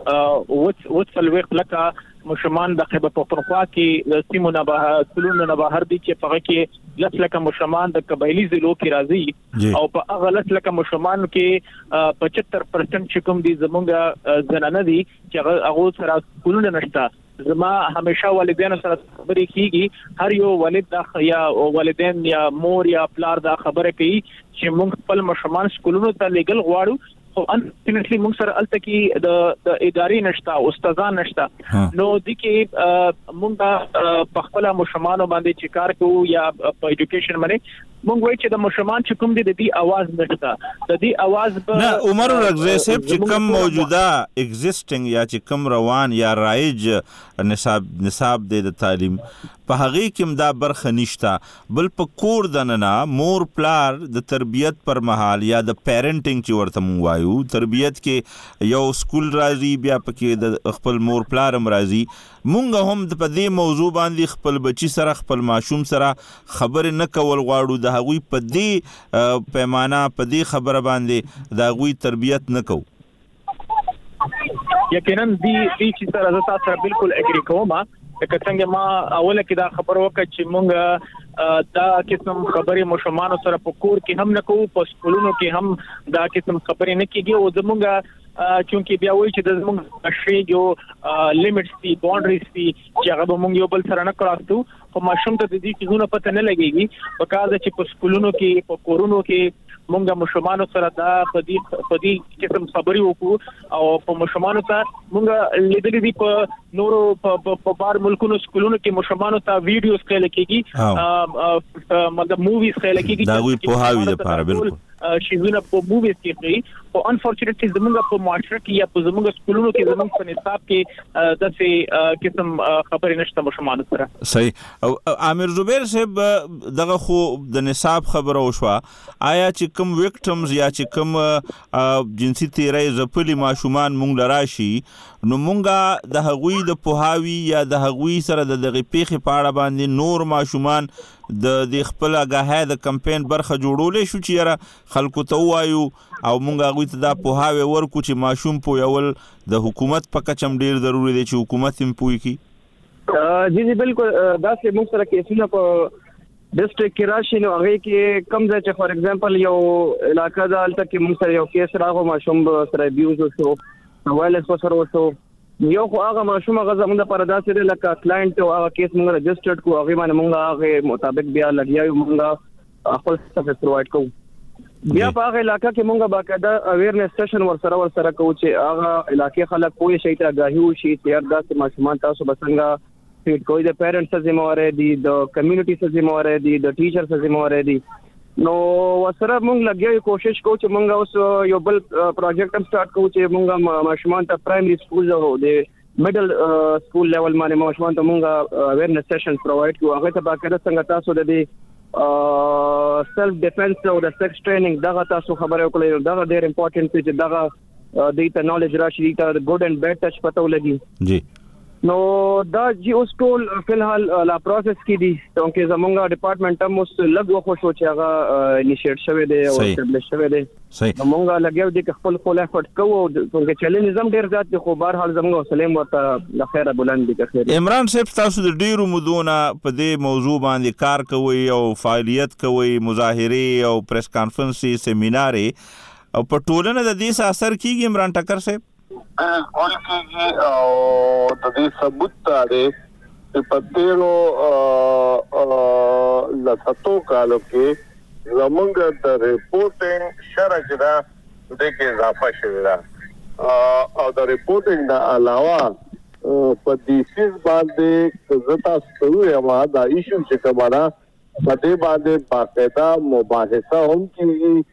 8 لکه مشمان د خیبر پختونخوا کې سیمو نه بهر سکولونو نه بهر دي چې هغه کې 10 لکه مشمان د قبایلی ضلعو کې راځي او په هغه 10 لکه مشمان کې 75% چې کوم دي زموږ زنانه دي چې هغه سره سکولونه نشته زما همیشه والدین سره خبرې کیږي هر یو والد یا والدین یا مور یا پلار دا خبره کوي چې موږ خپل مشمان سکولونو ته لګل غواړو خو انفورچونټلی موږ سره الته کې د ادارې نشته استادان نشته نو د کې موږ په خپل مشمانو باندې چې کار کوو یا په ایجوکیشن باندې موږ وایو چې د مشمان چې کوم دي د دې आवाज نشته د دې आवाज
نه عمر رغزه صاحب چې کوم موجوده ایگزیسټینګ یا چې کوم روان یا رایج نصاب د تعلیم په هغه کې دا برخه نشته بل په کور دننه مور پلار د تربیت پر مهال یا د پیرنټینګ چې ورته مونږ وایو تربیت کې یو سکول راځي بیا پکې د خپل مور پلار هم راځي مونږ هم په دې موضوع باندې خپل بچی سره خپل ماشوم سره خبرې نه کول غواړو د هغوی په دې پیمانه په دې خبره باندې د هغوی تربیت نه کوو
یقینا دې چې سره تاسو سره بالکل اګری کوم که څنګه ما اوله کې دا خبر وکړ چې مونږ دا قسم خبرې مشمانو سره په کور کې هم نه کوو په سکولونو کې هم دا قسم خبرې نه کیږي او زمونږ چونکی بیا وایي چې د زمونږ شری یو لیمټس دي باونډریز دي چې هغه مونږ یو بل سره نه کراستو خو ماشوم ته د دې چیزونو پته نه لګيږي په کار چې په سکولونو کې په کورونو کې مونږه مشمانو سره دا په دې قسم خبرې وکړو او په مشمانو ته مونږ لیدلې دي په نورو په بار ملکونو سکولونو کې مشمانو ته ویډیوز کول کېږي مطلب موویز کول کېږي
دا وی په هاوی لپاره بالکل
شیزونه په موویز کې او انفورچونټلی زموږ په معاشره کې یا په زموږ سکولونو کې زموږ په نصاب کې داسې قسم خبرې نشته مشمانو سره
صحیح او عامر زبیر صاحب دغه خو د نصاب خبره وشوه آیا چې کوم وکټمز یا چې کوم جنسي تیرای زپلی ماشومان مونږ لراشي نو مونږه د هغوی د پوهاوی یا د هغوی سره د دغه پیښې په اړه باندې نور ماشومان د خپل آگاهی د کمپاین برخه جوړولې شو چې یاره خلکو ته وایو او مونږ هغوی ته دا پوهاوی ورکو چې ماشوم پوهول د حکومت په کچم ډیر ضروری دی چې حکومت هم پوهی کی
جی بالکل دا چې موږ سره کیسونه په ډیسټریکټ کې راشي نو هغه کې کم ځای چې فار ایگزامپل یو علاقہ د الته کې موږ سره یو کیس راغو ماشوم سره ابیوز وشو وایلنس سره وشو یو خو هغه ماشوم هغه زموږ لپاره داسې لکه کلاینټ او هغه کیس موږ رجسټرډ کو هغه باندې موږ هغه مطابق بیا لګیاو موږ خپل سروس پرووایډ کوو بیا په هغه علاقہ کې موږ باقاعده اویرنس سیشن ورسره کوو چې هغه علاقې خلک پوه شي ته آگاهي وشي چې هر داسې ماشومان تاسو بسنګ فیډ کوي د پیرنټس ذمہواره دي د کمیونټي ذمہواره دي د ټیچر ذمہواره دي نو وسره موږ لګیو کوشش کوو چې موږ اوس یو بل پروجیکټ هم سٹارټ کوو چې موږ ماشومان ته پرایمري سکول او د میډل سکول لیول باندې ماشومان ته موږ اویرنس سیشنز پرووایډ کوو هغه ته باقاعده څنګه تاسو د دې سیلف ډیفنس او د سیکس ټریننګ دغه تاسو خبره وکړئ دغه ډېر امپورټنت دی چې دغه د ته نالج راشي ته ګډ اند بیډ ټچ پته ولګي
جی
نو دا جی اوس ټول فلحال لا پروسس کې دي چې زمونږه ډپارټمنټ هم اوس لږ وخت شو چې هغه انیشیټ شوی دی او اسټابلیش شوی دی زمونږه لګیو دي خپل افورت کوو چې چیلنج هم ډیر زیات دي خو بهر حال زمونږه سلیم ورته د خیره بلند دي خیر
عمران صاحب تاسو د ډیرو مودونه په دې موضوع باندې کار کوي او فعالیت کوي مظاهره او پریس کانفرنسي سیمینارې او په ټولنه د دې اثر کیږي عمران ټکر صاحب
بالکل کېږي او د دې ثبوت دی چې په تیرو لساتو کالو کې زمونږ د ریپورټینګ شرح چې دا د کې اضافه شوې ده او د ریپورټینګ نه علاوه په دې سیس باندې زتا سوې ما دا ایشو چې کومه په دې باندې باقاعده مباحثه هم کیږي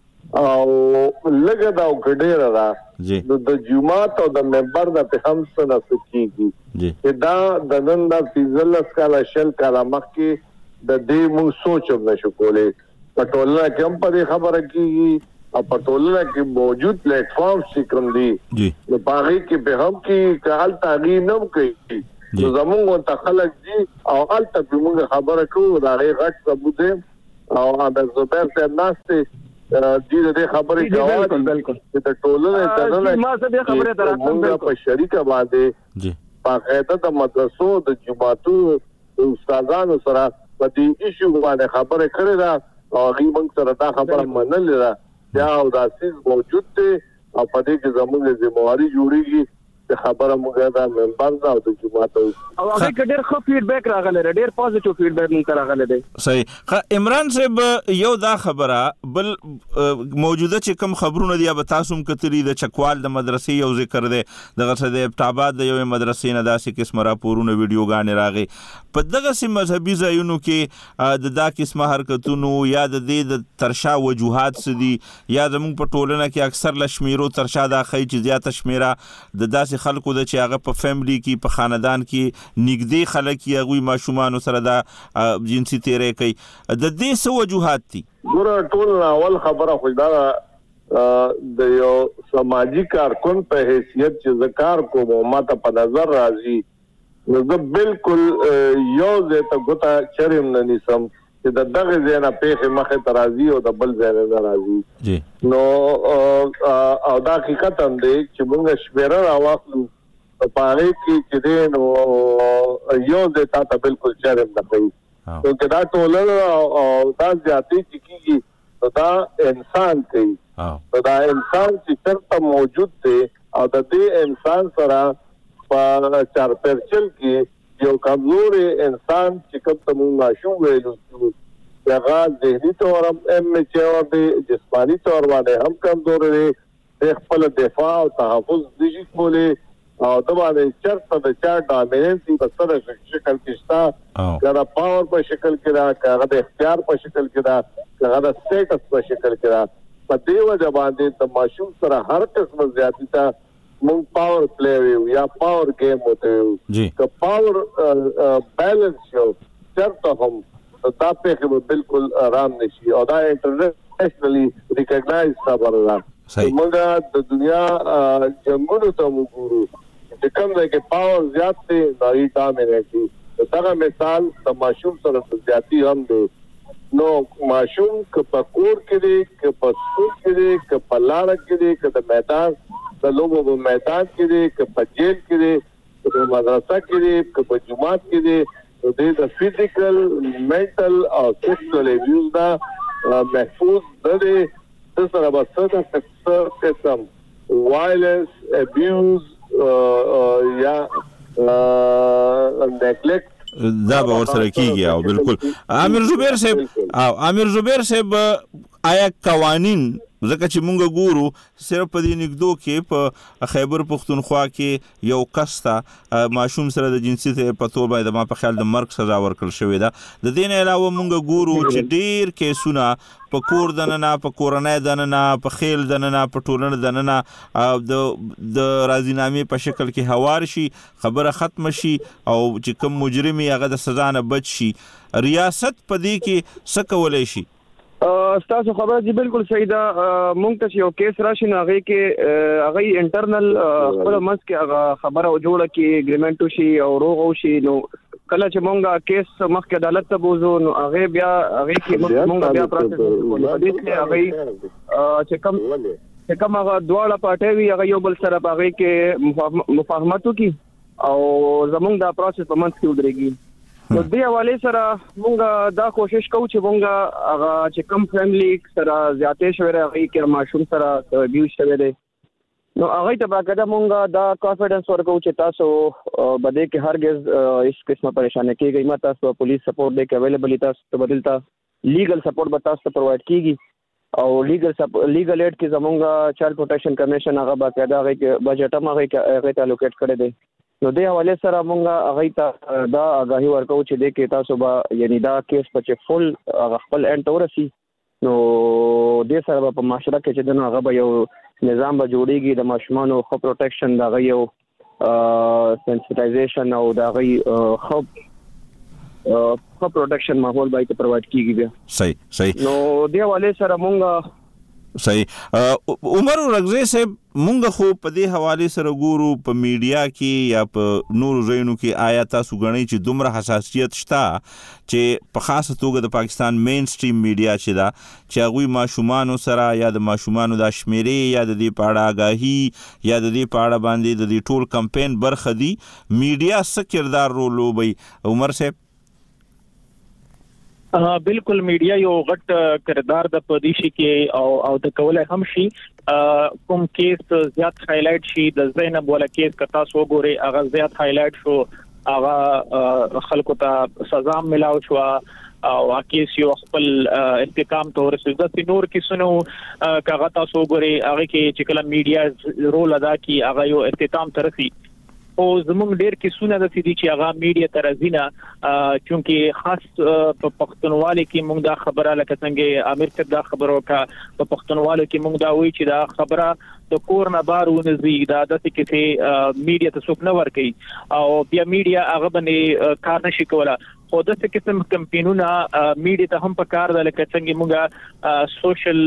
او لګه دا وګډه را د جمعات او د منبر د هم سره سکیږي چې دا د نن د فیزلس کاله شل کاله مخکې د دې مو سوچم نشو کولای په ټولنه کې هم په خبره کیږي او په ټولنه کې موجود پلیټ فارم چې کوم دي نو باغی کې به هم کې کال تغییر نه کوي نو زموږ ته خلک دي او الته به موږ خبره کوو دا غټ ثبوت او د زبر ته ناشته دې د خبرې جواب بالکل چې ټولنه ته ما څه دې خبره دراتم په شریکه باندې جی باقاعده د مدرسو د جماعتو استادانو سره په دې ایشو باندې خبره کړې ده او هغه موږ سره دا خبره منلې ده یا او دا سیس موجود دی او په دې کې زموږ ذمہواری جوړیږي د خبره موږ دا منبر دا او د جماعت او هغه ډېر ښه فیډبیک راغلی ډېر پوزټیو فیډبیک موږ راغلی دی
صحیح عمران صاحب یو دا خبره بل موجوده چې کوم خبرونه دي به تاسو هم کتري د چکوال د مدرسې یو ذکر دی دغه څه د ابتاباد د یو مدرسې نه داسې قسم راپورونه ویډیوګانې راغی په دغه سم مذهبي ځایونو کې د دا قسمه حرکتونو یا د دې د ترشا وجوهات سدي یا زموږ په ټولنه کې اکثر لشمیرو ترشا دا خی چې زیاته شمیره د داسې خلکو د چې هغه په فیملی کې په خاندان کې نږدې خلک یې هغوی ماشومانو سره دا جنسي تیری کوي د دې څه وجوهات دي
ګوره ټول اول خبره خو دا د یو سماجی کارکون په حیثیت چې ذکر کوم ماته په نظر راځي نو زه بالکل یو ځای ته ګوته چریم نه نیسم چې د دغه ځای نه پیښې مخې ته راځي او د بل ځای نه راځي نو او دا حقیقت هم دی چې موږ شمیره راواخلو په هغې کې چې دی نو یو ځای تا ته بالکل چریم نه کوي نو که دا ټولنه او دا زیاتې چې کېږي نو دا انسان کوي نو دا انسان چې چېرته موجود دی او د دې انسان سره په چارپرچل کې یو کمزوري انسان چې کوم ته موږ ماشوم ویلو هغه ذهني طور هم چور دی جسمانی طور باندې هم کمزور دی د خپل دفاع او تحفظ نشي کولی او دا باندې چرته د چا ډامیننسي په سره شکل کې شته کله پاور په شکل کې را کله د اختیار په شکل کې را کله د سټیټس په شکل کې را په دې وجه باندې د ماشوم سره هر قسم زیاتی ته مونږ پاور پلی ویو یا پاور گیم ہوتے ویو که پاور بیلنس شو چرته هم دا پیښه به بالکل آرام نشي او دا انټرنیشنلی ریکګنایز خبره ده موږ د دنیا جنگونو ته وګورو چې کوم ځای کې پاور زیات دی نو ډامینیټ دی دا مثال د ماشوم سره زیاتی هم دی نو ماشوم که په کور کې دی که په سکول کې دی که په لاره کې دی که د میدان د لوبو په میدان کې دی که په جیل کې دی که په مدرسه کې دی که په جومات کې دی نو دې د فزیکل منټل او سیکسوال ابیوز نه محفوظ نه دی د سره به څه قسم وایلنس ابیوز یا نیګلیکټ
دا به ورسره کیږي او بالکل امیر زبیر صاحب آیا قوانین ځکه چې مونږ ګورو صرف په دې نګدو کې په خیبر پختونخوا کې یو کس ته ماشوم سره د جنسیت په تور باندې ما په خیال د مرګ سزا ورکړل شوې ده. د دې نه علاوه مونږ ګورو چې ډیر کیسونه په کور دننه په کورنۍ دننه په خیل دننه په ټولنه دننه د راضینامې په شکل کې هوار شي، خبره ختم شي او چې کوم مجرمي هغه د سزا نه بچ شي. ریاست په دې کې څه کولی شي؟
تاسو خبره دي بالکل صحیح ده. مونږ ته یو کیس راشي نو هغه کې هغه انټرنل خپل منځ کې هغه خبره جوړه کې اګریمنت وشي او روغ وشي. نو کله چې مونږه کیس مخکې عدالت ته بوزو نو هغه بیا هغه کې مونږ بیا پروسس کوو. په دې کې هغه چې کوم هغه دواړه پارټي وي هغه یو بل سره هغه کې مفاهمت وکړي او زمونږ دا پروسس په منځ کې ودرېږي. نو دې حواله سره مونږ دا کوشش کوو چې مونږ هغه چې کم فیملی سره زیاتې شوی راغی کې ماشوم سره ابیوز شوی دی نو هغه ته باقاعده مونږ دا کانفیډنس ورکو چې تاسو بده کې هرگز هیڅ قسمه پریشان نه کیږئ. ما تاسو پولیس سپورټ دی کې اویلیبل تاسو ته بدلتا لیګل سپورټ به تاسو ته پرووایډ کیږي او لیګل ایډ کې زمونږ چایلډ پروټیکشن کمیشن هغه باقاعده هغه کې بجټ هم هغه ته الوکیټ کړی دی. نو دې حواله سره مونږ هغه ته دا آگاهي ورکو چې دې کې تاسو به یعنی دا کیس په چې فل خپل انټ ورسي نو دې سره په معاشره کې چې دغه هغه یو نظام به جوړیږي د ماشومانو خو پروټیکشن دا غي یو سنسټایزیشن او دا غي خو پروټیکشن ماحول به ته پرووایډ کیږي بیا.
صحیح.
نو دې حواله سره مونږ
صحیح. عمر ورغزی صاحب مونږ خو په دې حواله سره ګورو په میډیا کې یا په نورو ځایونو کې آیا تاسو غنئ چې دومره حساسیت شته چې په خاصه توګه د پاکستان مین سټریم میډیا چې دا چې هغوی ماشومانو سره یا د ماشومانو د شمیرې یا د دې پاړه آگاهي یا د دې پاړه باندې د دې ټول کمپین برخه دي میډیا څه کردار رول لوبوي؟ عمر صاحب
بالکل میډیا یو غټ کردار د پدیشي کې او د کولای هم شي کوم کیس زیات هایلایټ شي د زینب ولا کیس کتا سو ګوري هغه زیات هایلایټ شو هغه خلکو ته سزا ملاو شو او کیس یو خپل انتقام تور سزا نور کیسونو کاغه تاسو ګوري هغه کې چې کله میډیا رول ادا کوي هغه یو اختتام ترسي او زموږ ډیر کیسونه د سړي چې هغه میډیا ترازینه چونکه خاص په پښتونوالي کې موږ دا خبره لکه څنګه امیر صاحب دا خبره وکړه په پښتونوالو کې موږ دا وایي چې دا خبره د کور نه بار ونزي دا د کې میډیا ته څوک نه ور کوي او بیا میډیا هغه باندې کار نشي کولای. خو د څه قسم کمپینونه میډیا ته هم په کار ده لکه څنګه موږ سوشل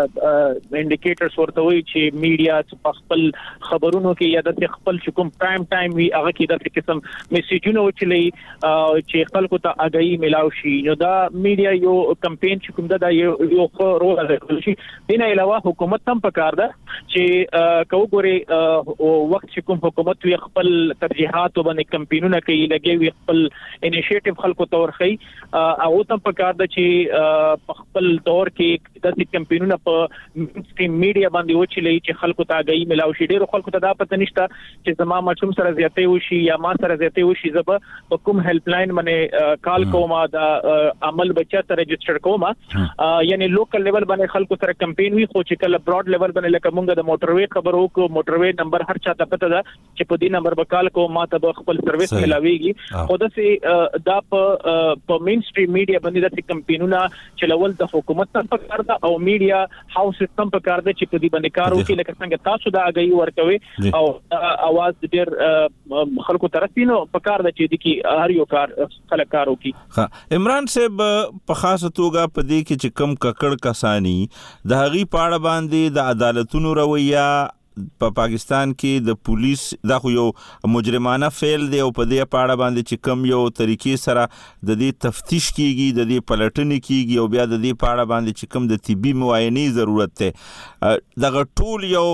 انډیکیټرز ورته وایي چې میډیا په خپل خبرونو کې یا د خپل کوم پرایم ټایم وی هغه کې د قسم میسیجونه وچلې چې خلکو ته آگاهي ملاو شي. نو دا میډیا یو کمپین چې کوم دا یو رول ادا کوي شي. دینه علاوه حکومت هم په کار ده چې کوګوري وخت چې کوم حکومت وی خپل ترجیحات باندې کمپینونه کوي لګي خپل انیشیټیو خلکو تور خي او تم په کار د چې په خپل دور کې د کمپینونو په سټریم میډیا باندې وچلې چې خلکو ته آگاهي ملاو شي. ډېر خلکو ته دا پته نشته چې زما ماشوم سره زیاتې وشي یا ما سره زیاتې وشي زب په کوم هیلپ لاین باندې کال کوم دا عمل بچا ته رجسٹر کوم یعنی لوکل لیول باندې خلکو سره کمپین وی خو چې کله براډ لیول باندې لکه مونږ د موټروي خبرو کو موټروي نمبر هر چا ته پته ده چې په دې نمبر به کال کوم ما ته خپل سرویس ملاويږي. خو د دا په مین سټریم میډیا باندې د کمپینونه چلول د حکومت ته په کار ده او میډیا هاوس سیستم په کار ده چې په دې باندې کار وکړي لکه څنګه تاسو دا آگاهي ورکوي او اواز ډېر خلکو طرفینو په کار ده چې د کی هر یو کار خلک کار وکړي.
عمران صاحب په خاصه توګه په دې کې چې کم ککړ کسانی د هغي پاړه باندې د عدالتونو رویه په پاکستان کې د پولیس دا خو یو مجرمانه فعل دی او په دې پاړه باندې چې کم یو طریقې سره د دې تفتیش کیږي د دې پلټنې کیږي او بیا د دې پاړه باندې چې کم د طبي معاینې ضرورت دی دغه ټول یو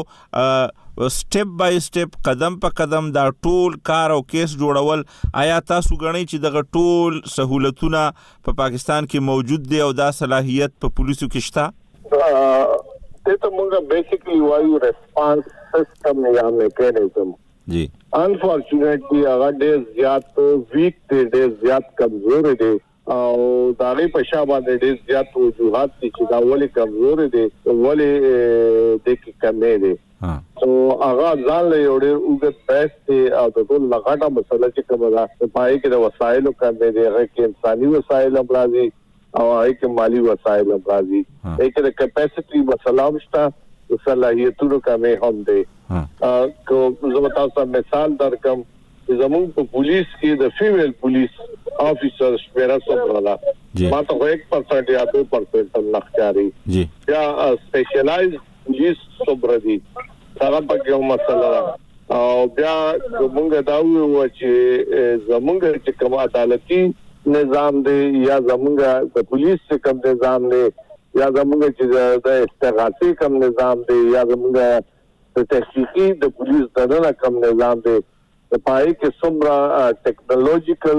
سټپ بای سټپ قدم په قدم دا ټول کار او کیس جوړول آیا تاسو غنئ چې دغه ټول سہولتونه په پاکستان کې موجود دي او دا صلاحیت په پولیسو کې شته؟
ته موږ بیسیکلی وایو ریسپانس سیستم یا میکانیزم انفارچونیټلی هغه ډېر زیات ویک دی ډېر زیات کمزور دی او داغه په شابه د ډیر زیات وجوهات چې دا ولې کمزور دي ولې د کې کمې دي سو هغه ځان له یو ډیر وګت بیسټ او د ټول لغاټه مسله چې کومه ده پای کې د وسایلو کمې دي هغه کې انساني وسایل امراضي او هغه کې مالی وسایل امراضي هغه د کیپاسټي مسله مشته صلاحیتونو کمې هم دي کو زه تاسو مثال درکم زمون په پولیس کې د فیمیل پولیس افیسر شمیره څومره ده ما ته 1% یا 2% لخچاري یا سپیشلایز پولیس څومره دي هغه په یو مسله ده او بیا موږ دا وایو چې زمونږ چې کوم عدالتي نظام دی یا زمونږ د پولیس کوم نظام دی یا زمونږ چې د استغاثي کوم نظام دی یا زمونږ د تحقیقي د پولیس دغه کوم نظام دی د پای کې څومره ټیکنالوژیکل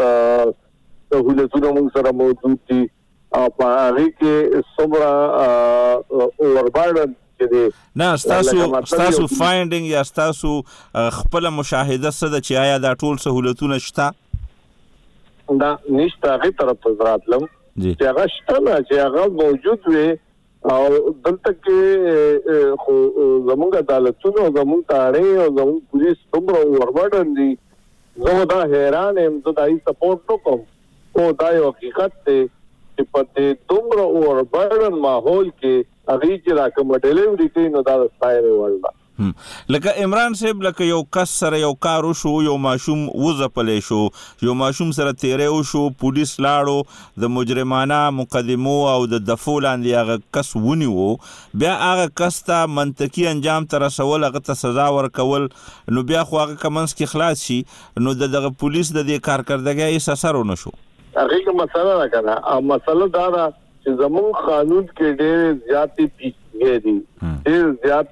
سہولتونه موږ سره موجود دي او په هغه کې څومره اوربارډن
نه تاسو فایندینګ یا تاسو خپل مشاهده څه د چې آیا دا ټول سہولتونه شته
دا نشته هغه طرف ته راتلم چې هغه شته چې هغه موجود وي او دلته کې خو زموږ عدالتونو زموږ تاړې او زموږ پولیس څومره ورباډن دي زه دا حیران یم زه دای سپورټ وکم او دا یو حقیقت دی چې په دې څومره ورباډن ماحول کې هغه چې راکم ډیلیوري کوي نو دا ستایره ورده
لکه عمران صاحب لکه یو کس سره یو کار وشو یو ماشوم وزپلې شو یو ماشوم سره تیرې وشو پولیس لاړو د مجرمانه مقدمو او د دفول اندي هغه کس ونیو بیا هغه کس ته منطقي انجام تر رسول هغه ته سزا ورکول نو بیا خو هغه کمنس کې خلاص شي نو دغه پولیس د دې کارکردګۍ اثر ونشو
هغه مسله نه کنه او مسله دا ده چې زموږ قانون کې ډېر زیاتې پیچیدګي دي ډېر زیات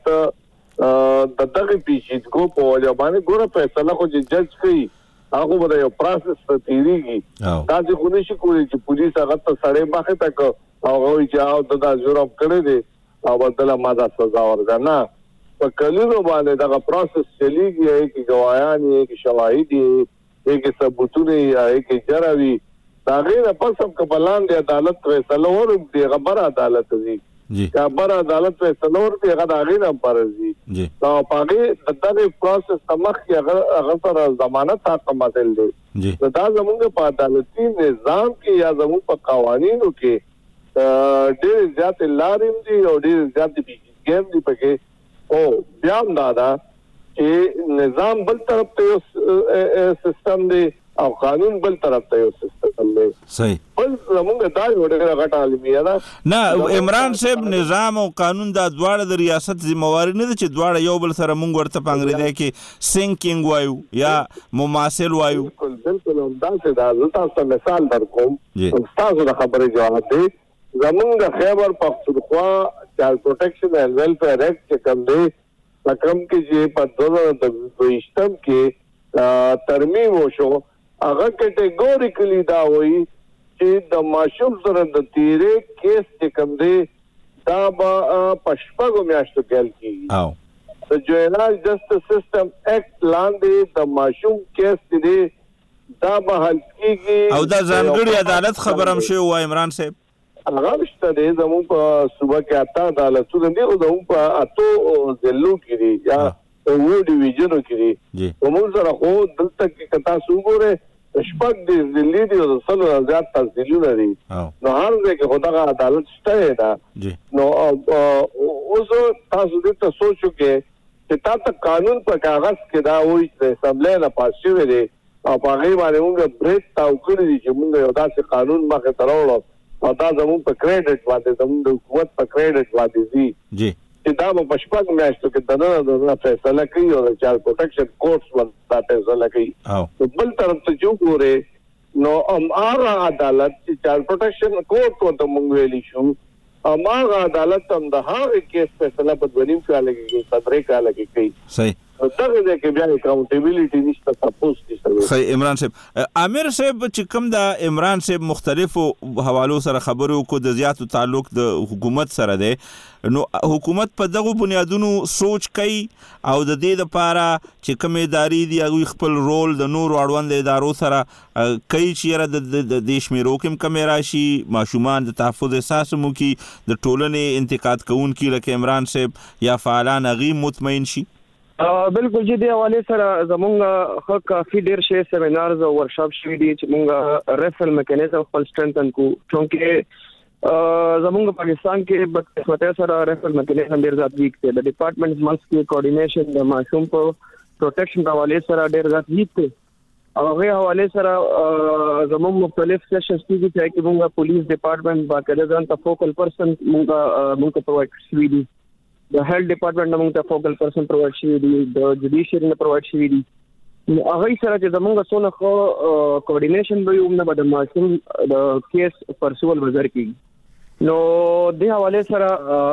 د دغه پیچیدګو په وجه باندې ګوره فیصله خو چې جج کوي هغه به یو پروسس ته تیریږي دا چې خو نشي کولی چې پولیس هغه ته سړی مخې ته کو او هغه چې او دا جرم کړی دی او بدله ماده سزا ورکړه په کلونو باندې دغه پروسس چلیږي چې گواهان یې کې شواهد یې کې ثبوتونه یې کې جراوي دا غیر پس هم کبلان دی عدالت فیصله ورکړي خبر عدالت دی
جی
خبر عدالت فیصله ورکړي هغه غیر هم پرځي
جی
دا پاګه دغه پروسس تمخ کې هغه سره ضمانت حق مسل دی
جی
دا زموږ په عدالتي نظام کې یا زموږ په قوانینو کې ډېر زیات لاریم دي او ډېر زیات پیګم دي پکې او بیا هم دا چې نظام بل طرف ته سیستم دی او قانون بل طرف ته یو سیستم دی
صحیح
بل زموږ دا یو ډېر غټه عالمي ده
نه عمران صاحب نظام او قانون دا دواړه د ریاست ذمہواری نه دي چې دواړه یو بل سره مونږ ورته په انګریزي کې سینکینګ وایو یا مماثل وایو
بالکل دا څه دا تاسو مثال درکوم تاسو د خبرې جواب دی زموږ خیبر پختونخوا چایلډ پروټیکشن اینڈ ویلفیر ایکټ چې کوم دی رقم کې چې په 2022 کې ترمیم وشو هغه کټګوریکلی دا وایي چې د ماشوم سره د تیرې کیس چې کوم دی دا به پښپغو میاشتو کېل کیږي
او
د جوینال جسټس سیستم ایکټ لاندې د ماشوم کیس دی دا به حل کیږي
او دا ځانګړي عدالت خبرم شوی و عمران صاحب
هغه شته دی زموږ په صوبه کې اته عدالتونه دي او زموږ په اتو ضلعو کې دي یا وو ډیویژنو کې دي موږ سره خو دلته کې کتا وګوره شپږ دي ضلع دي او څلور زیات تحصیلونه دي نو هر ځای کې خدای عدالت شته دا نو اوس تاسو دې ته سوچو چې تاسو قانون په کاغذ کې دا وایي چې اسمبلی نه پاس شوی دی او په هغه باندې موږ بریک تاو کړی دي چې موږ یو داسې قانون مخه تراوړو او دا زموږ په کریډټ باندې زموږ د حکومت په کریډټ باندې دي چې دا په پښپاک میاشتو کې دغه فیصله کوي او د چایلډ پروټیکشن کورټس باندې فیصله کوي بل طرف ته جو ګوره نو هغه عدالت چې چایلډ پروټیکشن کورټ ته موږ ویلی شو هغه عدالت هم د هغه کیس فیصله په 2 کال کې 3 کال کې کوي
صحیح
دغه کې بیا اکاونټیبিলিټي نشته تاسو چې
صحیح. عمران صاحب عامر صاحب چې کوم دا عمران صاحب مختلفو حوالو سره خبرو کو د زیاتو تعلق د حکومت سره دی، نو حکومت په دغه بنیادونو سوچ کوي او د دې لپاره چې کوم ادارې دي هغه خپل رول د نور اړوند ادارو سره کوي چې د دیش میرو کوم کمې راشي، ماشومان د تحفظ احساس مو کی د ټولنې انتقاد کوونکي لکه عمران صاحب یا فعالان هغه مطمئن شي.
بالکل جی، د حواله سره زمونږ کافي ډیر شی سیمینارز او ورکشاپ شوي دي چې مونږ ریفرل میکانیزم خپل سټرنثن کو، چونکه زمونږ پاکستان کې بدقسمتۍ سره ریفرل میکانیزم ډیر زیات ویک دی. د ډپارټمنټس منځ کې کوارډینیشن د ماشوم په پروټیکشن په حواله سره ډیر زیات ویک دی. او هغه حواله سره زموږ مختلف سیشنز کېږي چې مونږ پولیس ډپارټمنټ باقاعده ځان ته فوکل پرسن مونږ پرووایډ شوي دي، د هیلث ډپارټمنټ موږ ته فوکل پرسن پرووایډ شوی دی، د جوډیشری نه پرووایډ شوی دی. هغه سره چې زموږ څونه خو کوارډینیشن به یو نه د ماشوم د کیس پرسول وزر کیږي. نو د حواله سره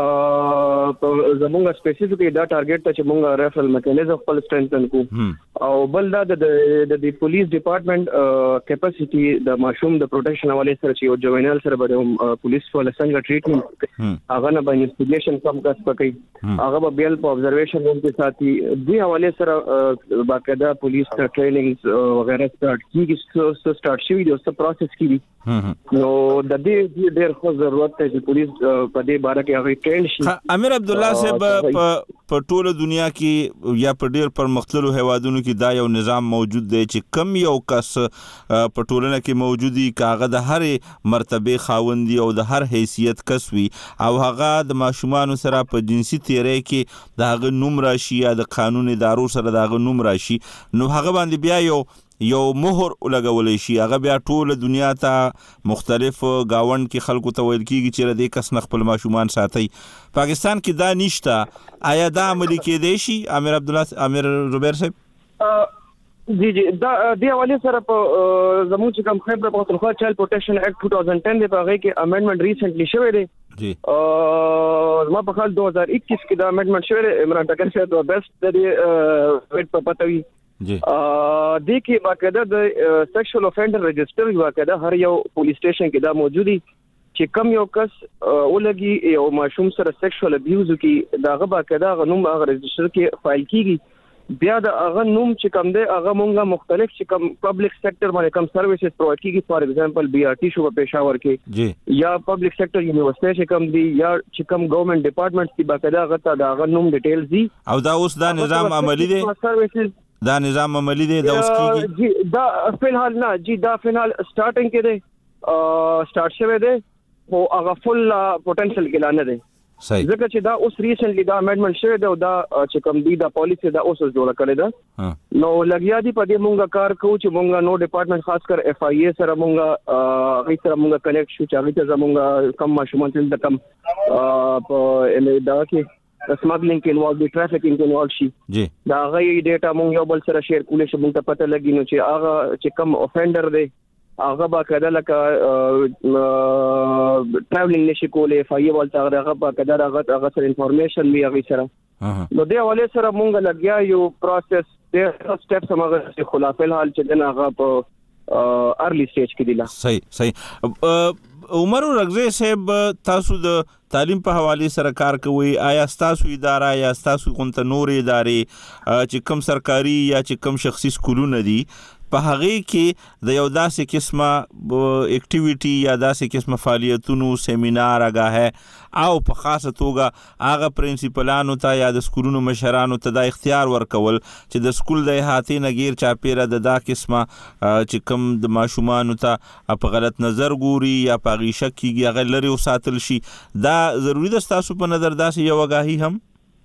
زموږ سپیسیفیکلی دا ټارګټ ته چې موږ ریفرل میکانیزم خپل سټرنثن کو، او بل دا د پولیس ډپارټمنټ کیپاسټي د ماشوم د پروټیکشن حواله سره چې یو جوینل سره به پولیس ول څنګه ټریټمنټ هغه نه باندې انویسټیګیشن کم کس پکې هغه به بیل په ابزرویشن روم کې ساتي. د حواله سره باقاعده پولیس ټریننګز وغیرہ سٹارټ کیږي، سٹارټ شوی دی او څه پروسس کیږي. نو د دې ډېر خو ضرورت دی چې پولیس په دې باره کې هغه ټرین شي.
امیر عبد الله صاحب په ټوله دنیا کې یا په ډېر پرمختللو هیوادونو کې دا یو نظام موجود دی چې کم یو کس په ټولنه کې موجودي، کاغه د هر مرتبه خاوندي او د هر حیثیت کس وي او هغه د ماشومان سره په جنسي تیری کې د هغه نوم راشي یا د قانون ادارو سره د هغه نوم راشي، نو هغه باندې بیا یو مهر لګولای شي، هغه بیا ټول دنیا ته مختلف گاوند کې خلکو ته ویل کیږي چې دې کس نه خپل ماشومان ساتي. پاکستان کې دا نشته، آیا دا عملی کېدای شي امیر روبیر صاحب؟
جی دا د حواله سره په زموږ چې کوم خیبر پختونخوا چایلډ پروټیکشن ایکټ 2010 دی، په هغه کې امندمنت ریسنټلی شوی دی. جی ما په خپل 2021 کې دا امندمنت شوی دی. عمران ټکر صاحب د بیسټ د ویټ په پتوي جی د کې باقاعده د سیکشوال افندر رجسٹر باقاعده هر یو پولیس سټیشن کې دا موجودي چې کم یو کس ولګي یو ماشوم سره سیکشوال ابیوز کې داغه باقاعده غنوم هغه رجسٹر کې فایل کیږي. بیا د هغه نوم چې کم دی هغه مونږه مختلف چې کم پبلک سېکټر باندې کم سرویسز پرووایډ کیږي، فار ایگزامپل بی آر ټی شو په پېښور کې یا پبلک سېکټر یونیورسيټي چې کم دی یا چې کم ګورنمنت ډپارټمنټس کې باقاعده هغه د هغه نوم ډیټیلز دي. او
دا اوس دا نظام عملی دی، دا نظام عملی دی دا اوس کیږي؟
جی دا فلحال نه، جی دا فلحال سٹارټینګ کې دی، سٹارټ شوی دی او هغه فل پوتنشل کې لا نه دی. صحیح. ځکه چې دا اوس ریسنټلی دا امندمنت شوی دی او دا چې کوم دی دا پالیسی دا اوس جوړه کړې ده. نو لګیا دي په دې مونږه کار کوو چې مونږه نو ډپارټمنټ خاص کر اف آی ای سره مونږه غي سره مونږه کنیکټ شو چې هغه ته زمونږه کم ماشومان چې د کم په دا کې سمګلینګ کې انوالو دي، ټرافیکینګ کې انوالو شي. جی دا غي ډیټا مونږ یو بل سره شیر کولای شو، مونږ ته پته لګي نو چې هغه چې کم افندر دی هغه باقاعده لکه ټراولینګ نشي کولای، اف آی ای ولته هغه باقاعده هغه سره انفارمیشن وی هغه سره. نو د حواله سره مونږ لګیا یو پروسس د سټیپس هغه خلاف الحال چې دغه په ارلی سټیج کې دی. لا
صحیح. عمر رغزی صاحب، تاسو د تعلیم په حواله سره کار کوي، آیا تاسو اداره یا تاسو کوم نور ادارې چې کم سرکاري یا چې کم شخصي سکولونه دي په هغه کې د یو داسې قسمه اکټیویټي یا داسې قسمه فعالیتونو سیمینار هغه او په خاصه توګه هغه پرنسپلانو ته یا د سکولونو مشرانو ته د اختیار ورکول چې د سکول د احاطې نه غیر چاپیره د دا قسمه چې کم د ماشومان ته په غلط نظر ګوري یا په غیشک کیږي هغه لري وساتل شي، دا ضروری ده تاسو په نظر داسې یو وګاهي هم؟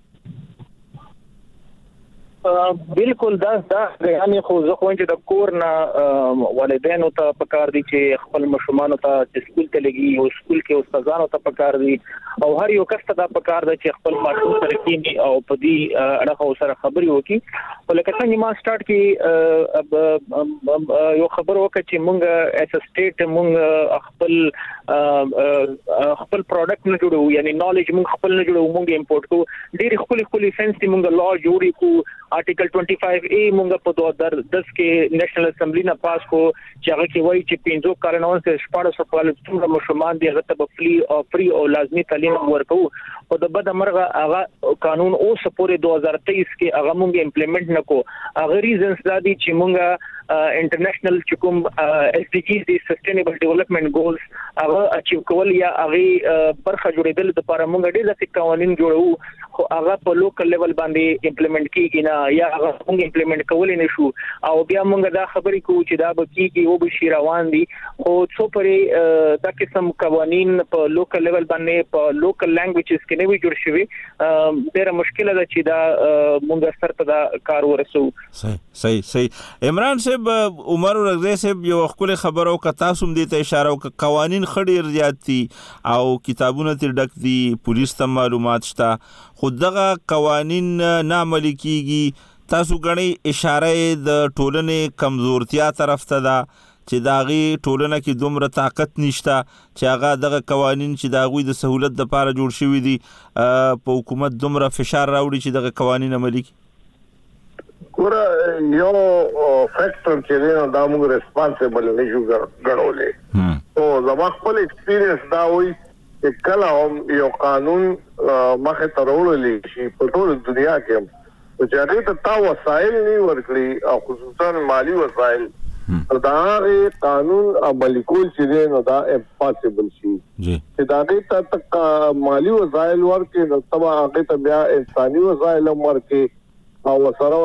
بالکل دا یعنی خو زه خو چې د کور نه والدینو ته پکار دي چې خپل ماشومانو ته چې سکول ته لګي او سکول کې استادانو ته پکار دي او هر یو کس ته دا پکار دی چې خپل ماشوم سره کینی او په دې اړه سره خبري وکړي. ولکه څنګه ما سٹارټ کې یو خبر وکړ چې مونږ اس سټیټ مونږ خپل خپل پروډکټ نه جوړو یعنی نالج موږ خپل نه جوړو موږ امپورټ کو ډېر خپل فینسي موږ لا جوړی کو آرټیکل 25A موږ په 2010 کې نېشنل اسمبلی نه پاس کو چې هغه کې وایي چې 5 کارناون سے 1400 کال څومره مشرومان دي هغه ته فری او لازمي تعلیم ورکو او د بد مرغه هغه قانون اوس پورې 2023 کې هغه موږ امپلیمنٹ نکو هغه ریزنز دا دي چې موږ انټرنیشنل چکم SDGs دي سسټینبل ډیولپمنٹ ګولز هغه اچیو کول یا هغه برخه جوړېدل د لپاره موږ ډېر ځکه قوانين جوړو خو هغه په لوکل لیول باندې امپلیمنٹ کیږي نه یا هغه موږ امپلیمنٹ کولای نشو او بیا موږ دا خبرې کوو چې دا به کیږي او به شي روان دي خو څو پرې دا قسم قوانين په لوکل لیول باندې په لوکل لانګویجز کې نه وي جوړ شوی ډېر مشکل ده چې دا موږ سره ته دا کار ورسو
صحیح عمران صاحب عمر رضی صاحب یو خپل خبرو ک تاسو هم دې ته اشاره وک قوانين خډیر زیات دي او کتابونه تر ډک دي پولیس ته معلومات شته خو دغه قوانين نه عملي کیږي تاسو غني اشاره د ټولنې کمزورتیا طرف ته ده چې داغي ټولنه کې دومره طاقت نشته چې هغه دغه قوانين چې داغوی د سہولت د لپاره جوړ شوی دي په حکومت دومره فشار راوړي چې دغه قوانين عملي
ګوره یو فیکټر چې نه دا موږ ریسپانسیبل نشو ګڼولې او زما خپل ایکسپیرینس دا وایي چې کله هم یو قانون مخه ته راوړل شي په ټول دنیا کې چې هغه ته وسایل نه ورکړي او خصوصا مالی وسایل دا قانون عملي کول چې نو دا امپاسبل شي چې دا ته مالی وسایل ورکړي نو تبا هغه ته بیا انساني وسایل ورکړي او سره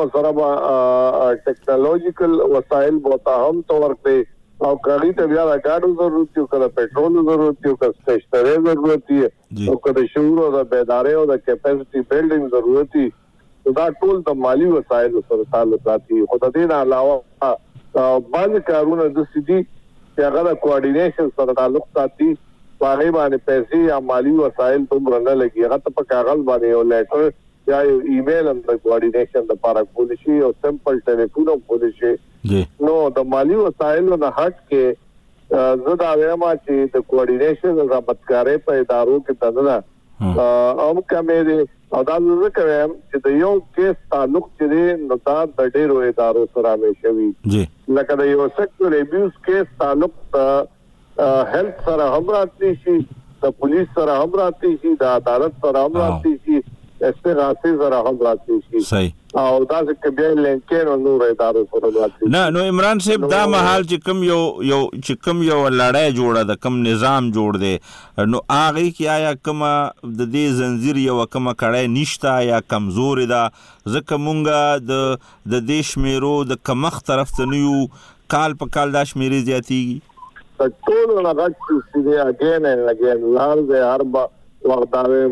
ټیکنالوژیکل وسایل بوته هم تو ورکړي او کړي ته بیا راګاډو ضرورت یو کړه پېټرول ضرورت یو کړه سټیشنري ضرورت یو کړه شعور او د بیدارۍ او د کیپاسټي بلډینګ ضرورت دا ټول د مالی وسایل سره تعلق لري خو د دې علاوه باندې کارونه د سيدي چې هغه د کوارډینیشن سره تعلق ساتي هغه باندې پیسې یا مالی وسایل په مرنه لګي هغه ته په کاغذ باندې یو لیټر یا ایمیل هم د کوارډینیشن لپاره کولی شي او سمپل ټلیفون هم کولی شي نو د مالی وسایلو نه هټ کې زه دا وایم چې د کوارډینیشن ضابطګارۍ په ادارو کې تنه او کومې او دا زه کوم چې د یو کیس تعلق چې نو دا د ډیرو ادارو سره مشوي لکه د یو سیکشوال ابیوز کیس تعلق هیلث سره هم راتلی شي د پولیس سره هم راتلی شي د عدالت سره هم راتلی شي استغاثه سره هم راتلی شي
صحیح
او دا چې بیا لینکین او نور ادارو سره راتلی
نه نو عمران صاحب دا محل چې کوم یو لړۍ جوړه د کوم نظام جوړ دی نو هغه کې آیا کوم د دې زنجیر یو کوم کړه نشته یا کمزوري ده ځکه مونږه د دیش میرو د کمخ طرف ته نیو کال په کال دا شمیرې زیاتېږي
ټول هغه چې اگین لار دې اربا وغداوي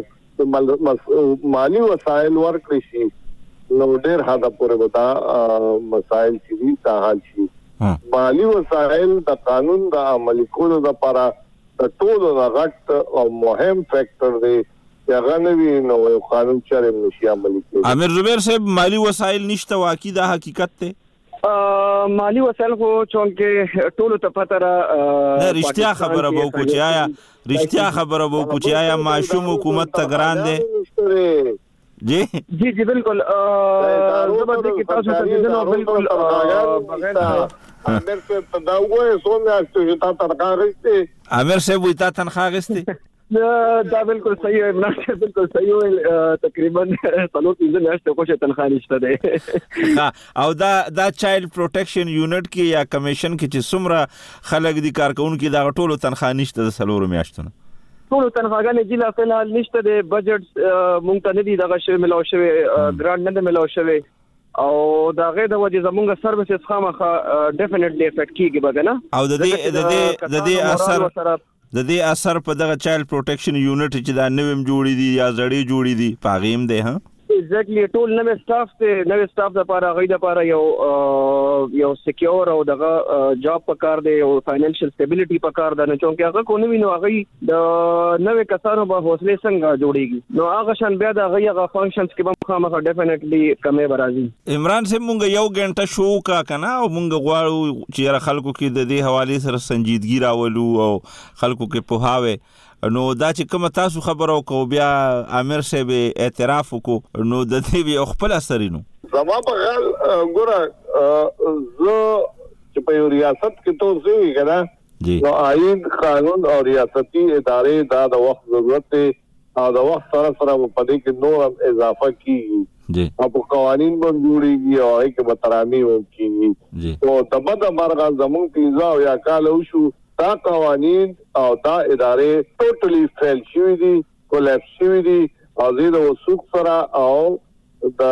مالی وسایل ورکړي شي نو ډېر حدا پورې وتا مسائل چې تا حل شي مالی وسایل د قانون د عملي کولو لپاره د ټولو غټ او مهم فیکٹر دی هغه نوی نو قانون چارې نشي عملي کوي
امیر زبیر صاحب مالی وسایل نشته واقعي دا حقیقت ته
مالی وسایل خو چونکه ټولو ته پته را
رښتیا خبره وو کو چې آیا معشوم حکومت ته ګران دی جی
بالکل زبردست کی تاسو ته دنو بالکل بغیر
امیر صاحب دا وایي څنګه چې تا تنخواه غوښتي
امیر صاحب وي تا تنخواه غوښتي
دا بالکل صحیح ہے مناسب بالکل صحیح ہے تقریبا 3 میاشتې کوشه تنخواه نشته ده
او دا چایلډ پروټیکشن یونټ کې یا کمیشن کې چې څومره خلک دي کارکونکو دا ټولو تنخواه نشته د 3 میاشتونو
ټول تنخواګانې جلا فلحال نشته د بجټ مونږ ته نه دي دغه شی ملاو شوی ګرانټ نه ملاو شوی او دا غي د وجه زمونږ سرویسز خامخه ډیفینټلی افیکټ کیږي بګنه
او د دې اثر په دغه چایلډ پروټیکشن یونټ چې دا نویم جوړی دي یا زړی جوړی دي پاغیم دی ها
ایگزیکټلی ټول نوې سټاف لپاره غي لپاره یو سکیور او دغه جاب پکار دی او فاینانشل سټیبিলিټي پکار ده نه چونکه هغه کو نوې نو هغه د نوې کسانو په حوصله څنګه جوړیږي نو هغه شان بیا د هغه فنکشنز کې خامخا ډیفینټلی کمې برازي.
عمران صاحب مونږ یو غنټه شو کا کنه او مونږ غواړو چې خلکو کې د دې حواله سره سنجیدګي راولو او خلکو کې پوهاوي. نو دا چې کوم تاسو خبرو کو بیا امیر صاحب اعتراف وکړو نو د دې یو خپل اثرینو
زما په خیال ګوره زه چې په یو ریاست کې تو زوی کنه نو آئین قانون او ریاستي ادارې دا د وخت ضرورت دی او د وخت سره په دې کې نور اضافه کیږي او قوانین به جوړيږي او هغه به ترامیم کیږي او تبد مرغه زمون پیزا او یا کال وشو دا قوانین او دا ادارې ټوټلی فیل شوې دي کولاپس شوې دي او زه د وسوق سره او د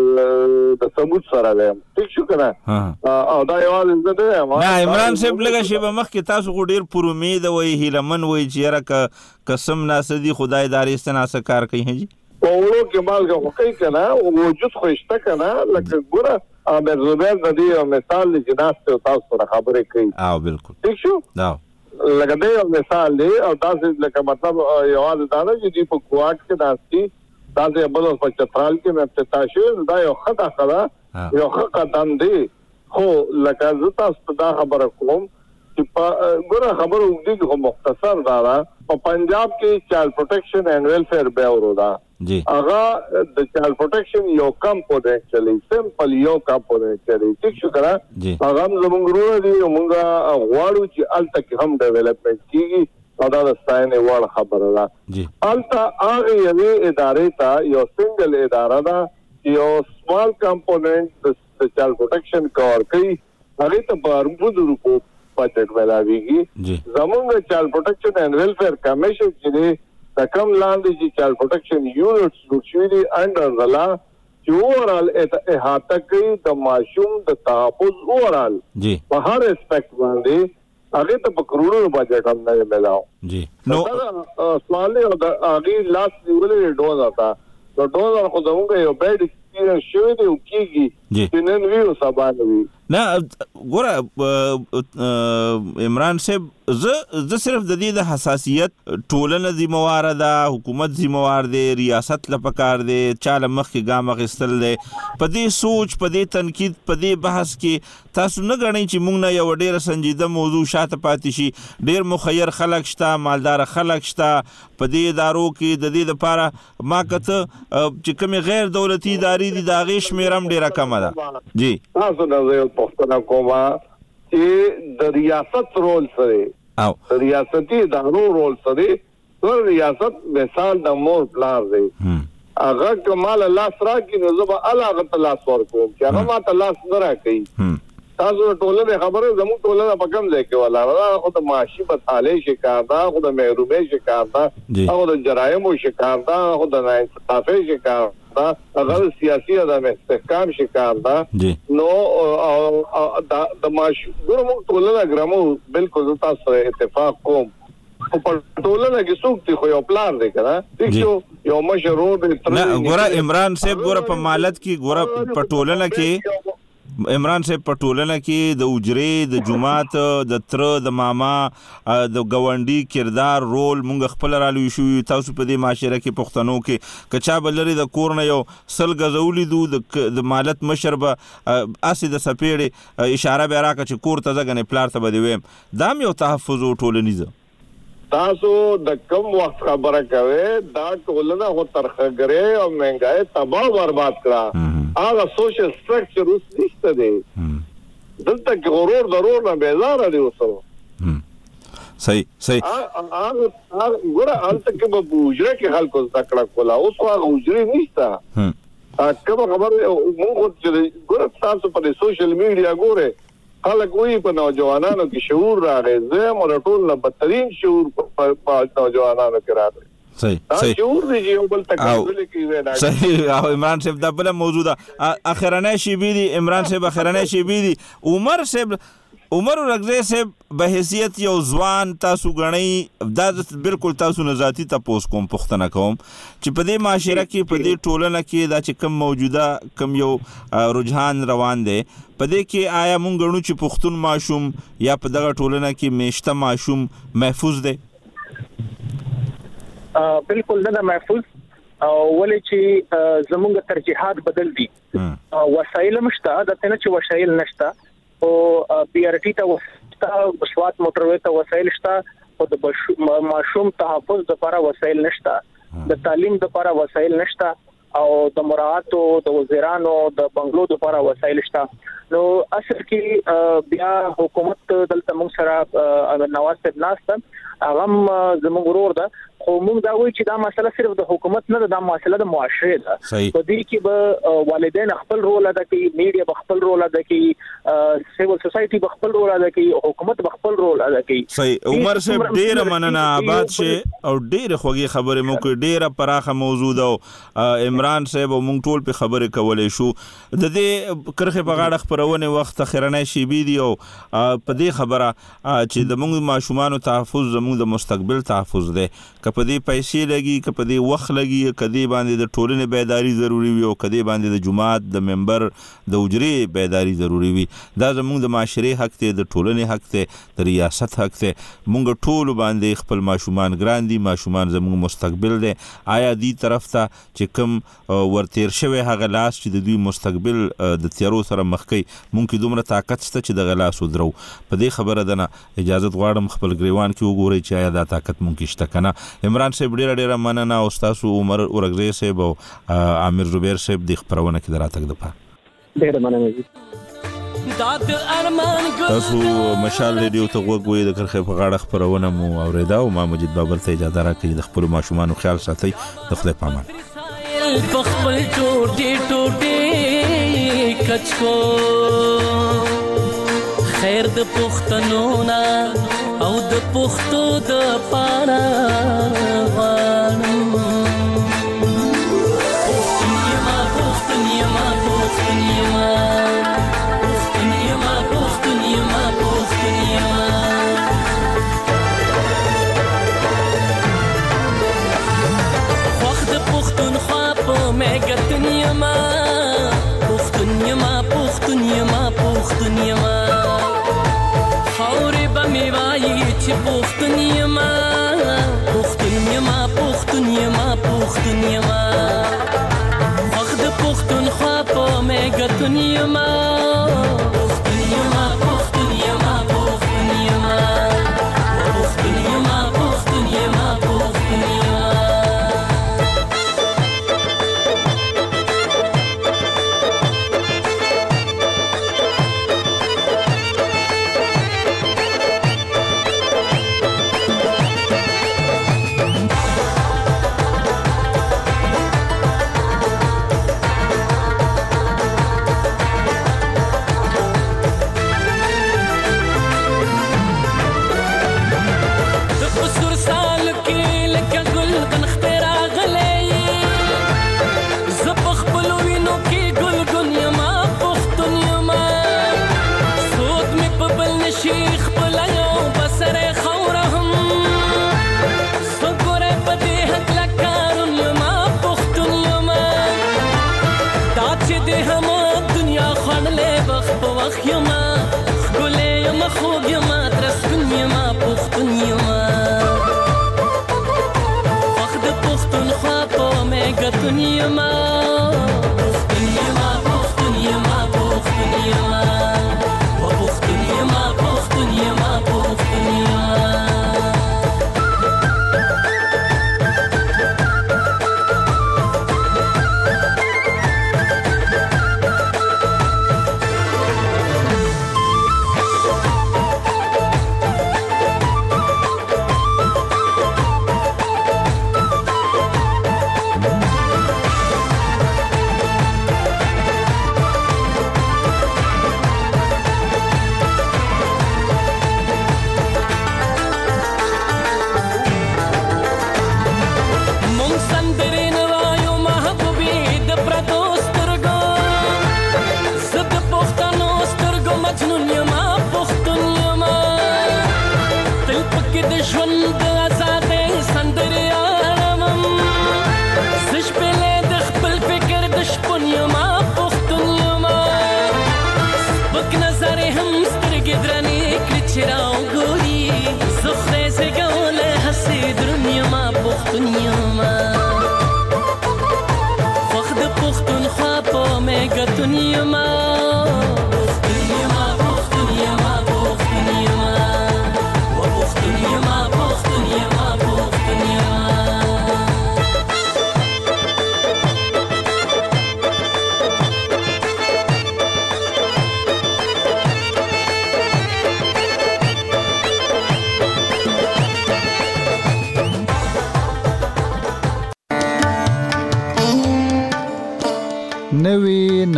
ثبوت سره وایم ٹھیک شو کنه او دا یو نه
عمران صاحب لګا شی به مخ کې تاسو خو ډیر پر امید وای هیلمن وای چې را قسم ناسدي خدای داري استناسه کار کوي هي جی
اورو کې مال کو کوي کنه او وجود خوشته کنه لکه ګوره امر زبیر د دې مثال چې ناس ته تاسو سره خبرې کوي
او بالکل
ٹھیک شو
دا
لکه دې مثال دی او تاسو لکه مطلب یو حال دا نه چې په کوارټ کې ناسي تاسو په بل په چترال کې مې افتتاحي دا یو خطا خلا یو قدم دی خو لکه زه تاسو دا خبره کوم چې ګوره خبره وګړي خو مختصر دا په پنجاب کې چایلډ پروټیکشن اینڈ ویلفیر بیورو دا
جی
هغه د چایلډ پروټیکشن یو کمپوننټ چلی سمپل یو کمپوننٹ چلی ٹھیک شو کنه هغه زموږ ورو دي موږ غواړو چې الته کې هم ډیولپمنٹ کیږي او دا ستاینه وړ خبره ده
جی
الته هغه یوه ادارې ته یو سنگل اداره ده یو سمال کمپوننٹ د چایلډ پروټیکشن کور کوي هغه ته بارمود روپو بجټ ملاويږي زموږ چایلډ پروټیکشن اینڈ ویلفیر کمیشن چې د کم لاندې چې چایلډ پروټیکشن یونټس جوړ شوي دي انډر د لا چې اورال احاطه کوي د ماشوم د تحفظ اورال په هر اسپیکټ باندې هغه ته په کروڑونو بجټ هم نه ملاو
جی نو
سوال دی د هغه لاس نیولې ډوز آتا نو ډوز خو زموږ یو بیډ ایکسپیرینس شوی دی او کیږي چې نن ویو سبا نوي
نه ګوره عمران صاحب زه صرف د دې د حساسیت ټولنه ذمہوار ده حکومت ذمہوار دی ریاست لپاره دی چاله مخ کې ګام غستل دی په دې سوچ په دې تنقید په دې بحث کې تاسو نه غنئ چې موږ نه یو ډیر سنجیده موضوع شاته پاتې شي ډیر مخیر خلک شته مالدار خلک شته په دې ادارو کې د دې لپاره ما کته چې کوم غیر دولتي ادارې دي دا غي شمیرم ډیره کم ده جی
تاسو نه یو پښتنه کومه چې د ریاست رول سره او ریاستي ادارو رول سره ریاست مثال د مور پلان دی هغه کمال الله سره کې نو زبا الله تعالی سور کوم چې هغه ما تعالی سره کوي تاسو ټولنه خبره زموږ ټولنه په کوم ځای کې ولا خو د معاشي بتاله شکار دا خو د محرومي شکار دا خو د جرایم شکار دا خو د ناانصافي شکار دا هغه سیاسي عدم استحکام شکار دا نو د معاشي ګورم ټولنه ګرامو بالکل تاسو اتفاق کوم په ټولنه کې څوک خو یو پلان دی کنه دیکھو یو مشروع دی
ګوره عمران صاحب ګوره په مالت کې ګوره په ټولنه کې عمران صاحب په ټولنه کې د اجرې د جماعت د تر د ماما د گاونډي کردار رول مونږ خپل رالو شو تاسو په دې معاشره کې پښتنو کې کچا بلری د کور نه یو سل غزولې د مالت مشربه اسې د سپېړې اشاره به راکړه چې کور ته ځګنې پلار ته بده ویم دام یو تحفظ او ټولنیزه
تاسو د کم وخت خبره کوي دا ټولنه هو ترخګره او مهنګای تباہ برباد کړه هغه سوشل سټرکچر اوس نشته دی دلته غرور ضرور نه بیزار دی اوسه
صحیح
ګوره الته کې به بوجره کې خلکو ذکر کولا اوس هغه بوجره نشته کوم خبر موږ ګوره تاسو په سوشل میډیا ګوره خلک وی په نوجوانانو کې شعور راغی زه مور ټول نه بدترین شعور په نوجوانانو کې راغی
صحیح
شعور دی یو بل تکلیف کې وینا
صحیح عمران صاحب دا بل موضوع ده اخرنه شی بي دي عمران صاحب اخرنه شی بي دي عمر رغزی صاحب به حیثیت یو ځوان تاسو غنئ دا بالکل تاسو نه ذاتی تاسو کوم پښتنه کوم چې په دې معاشره کې په دې ټولنه کې دا چې کم موجوده کم یو رجحان روان دی په دې کې آیا مونږ غنو چې پښتون ماشوم یا په دغه ټولنه کې میشته ماشوم محفوظ دی
بالکل نه محفوظ ولې چې زموږ ترجیحات بدل دي وسایل مشته د تنه چې وسایل نشته او پی آر ټی ته وستا سوات موټروي ته وسایل شته او د ماشوم تحفظ لپاره وسایل نشته د تعلیم لپاره وسایل نشته او د مراعاتو د وزیرانو د بنگلو لپاره وسایل شته نو اصل کې بیا حکومت دلته موږ سره نواز صاحب ناسته هغه زموږ ورور ده خو موږ دا وایو چې دا مسله صرف د حکومت نه ده دا مسله د معاشره ده په دې کې به والدین خپل رول ادا کوي میډیا به خپل رول ادا کوي سیول سوسایټي به خپل رول ادا کوي حکومت به خپل رول ادا کوي
صحیح عمر صاحب ډیر مننه آباد شه او ډیر خوږی خبره مو کې ډیره پراخه موضوع ده عمران صاحب مونږ ټول په خبره کولې شو د دې کرخه په غاړه خبرونه وخت خیرنه شي ویډیو په دې خبره چې د مونږ ماشومان تحفظ زموږ د مستقبل تحفظ ده کپدې پیسې لګي کپدې وخت لګي کدی باندې د ټولنې بیداری ضروری وي او کدی باندې د جماعت د ممبر د وجري بیداری ضروری وي دا زموږ د معاشري حق ته د ټولنې حق ته د ریاست حق ته مونږ ټول باندې خپل ماشومان ګران دي ماشومان زموږ مستقبل دي آیا دې طرف ته چې کوم ورتیر شوی هغه لاس چې د دوی مستقبل د تیارو سره مخ کوي مونږ دومره طاقت شته چې د غلاس ودرو په دې خبره ده نه اجازه غواړم خپل ګریوان کې وګورئ چې آیا دا طاقت مونږ شته کنه عمران صاحب ډیره مننه او تاسو عمر اورغزی صاحب او عامر زبیر صاحب د خبرونه کې دراتک ده
ډیره مننه
تاسو مشال ریډیو ته وګورئ د کرخه په غاړه خبرونه مو اوریدا او ما مجید بابل ته اجازه راکړئ د خپل ماشومان خیال ساتئ د خپل پامان
خپل ټوټي کچکو خیر د پښتنو نا او د پښتو د پانا غواړم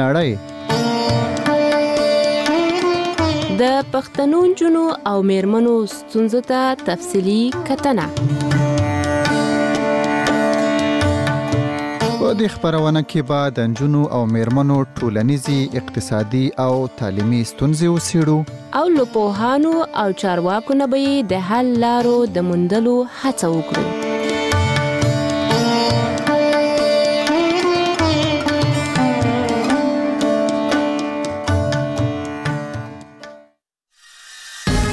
نړۍ.
د پښتنو نجونو او میرمنو ستونزو ته تفصیلي کتنه.
په دې خبرونه کې به د نجونو او میرمنو ټولنیزي، اقتصادي او تعلیمي ستونزې وڅېړو
او له پوهانو او چارواکو نه به د حل لارو د موندلو هڅه وکړو.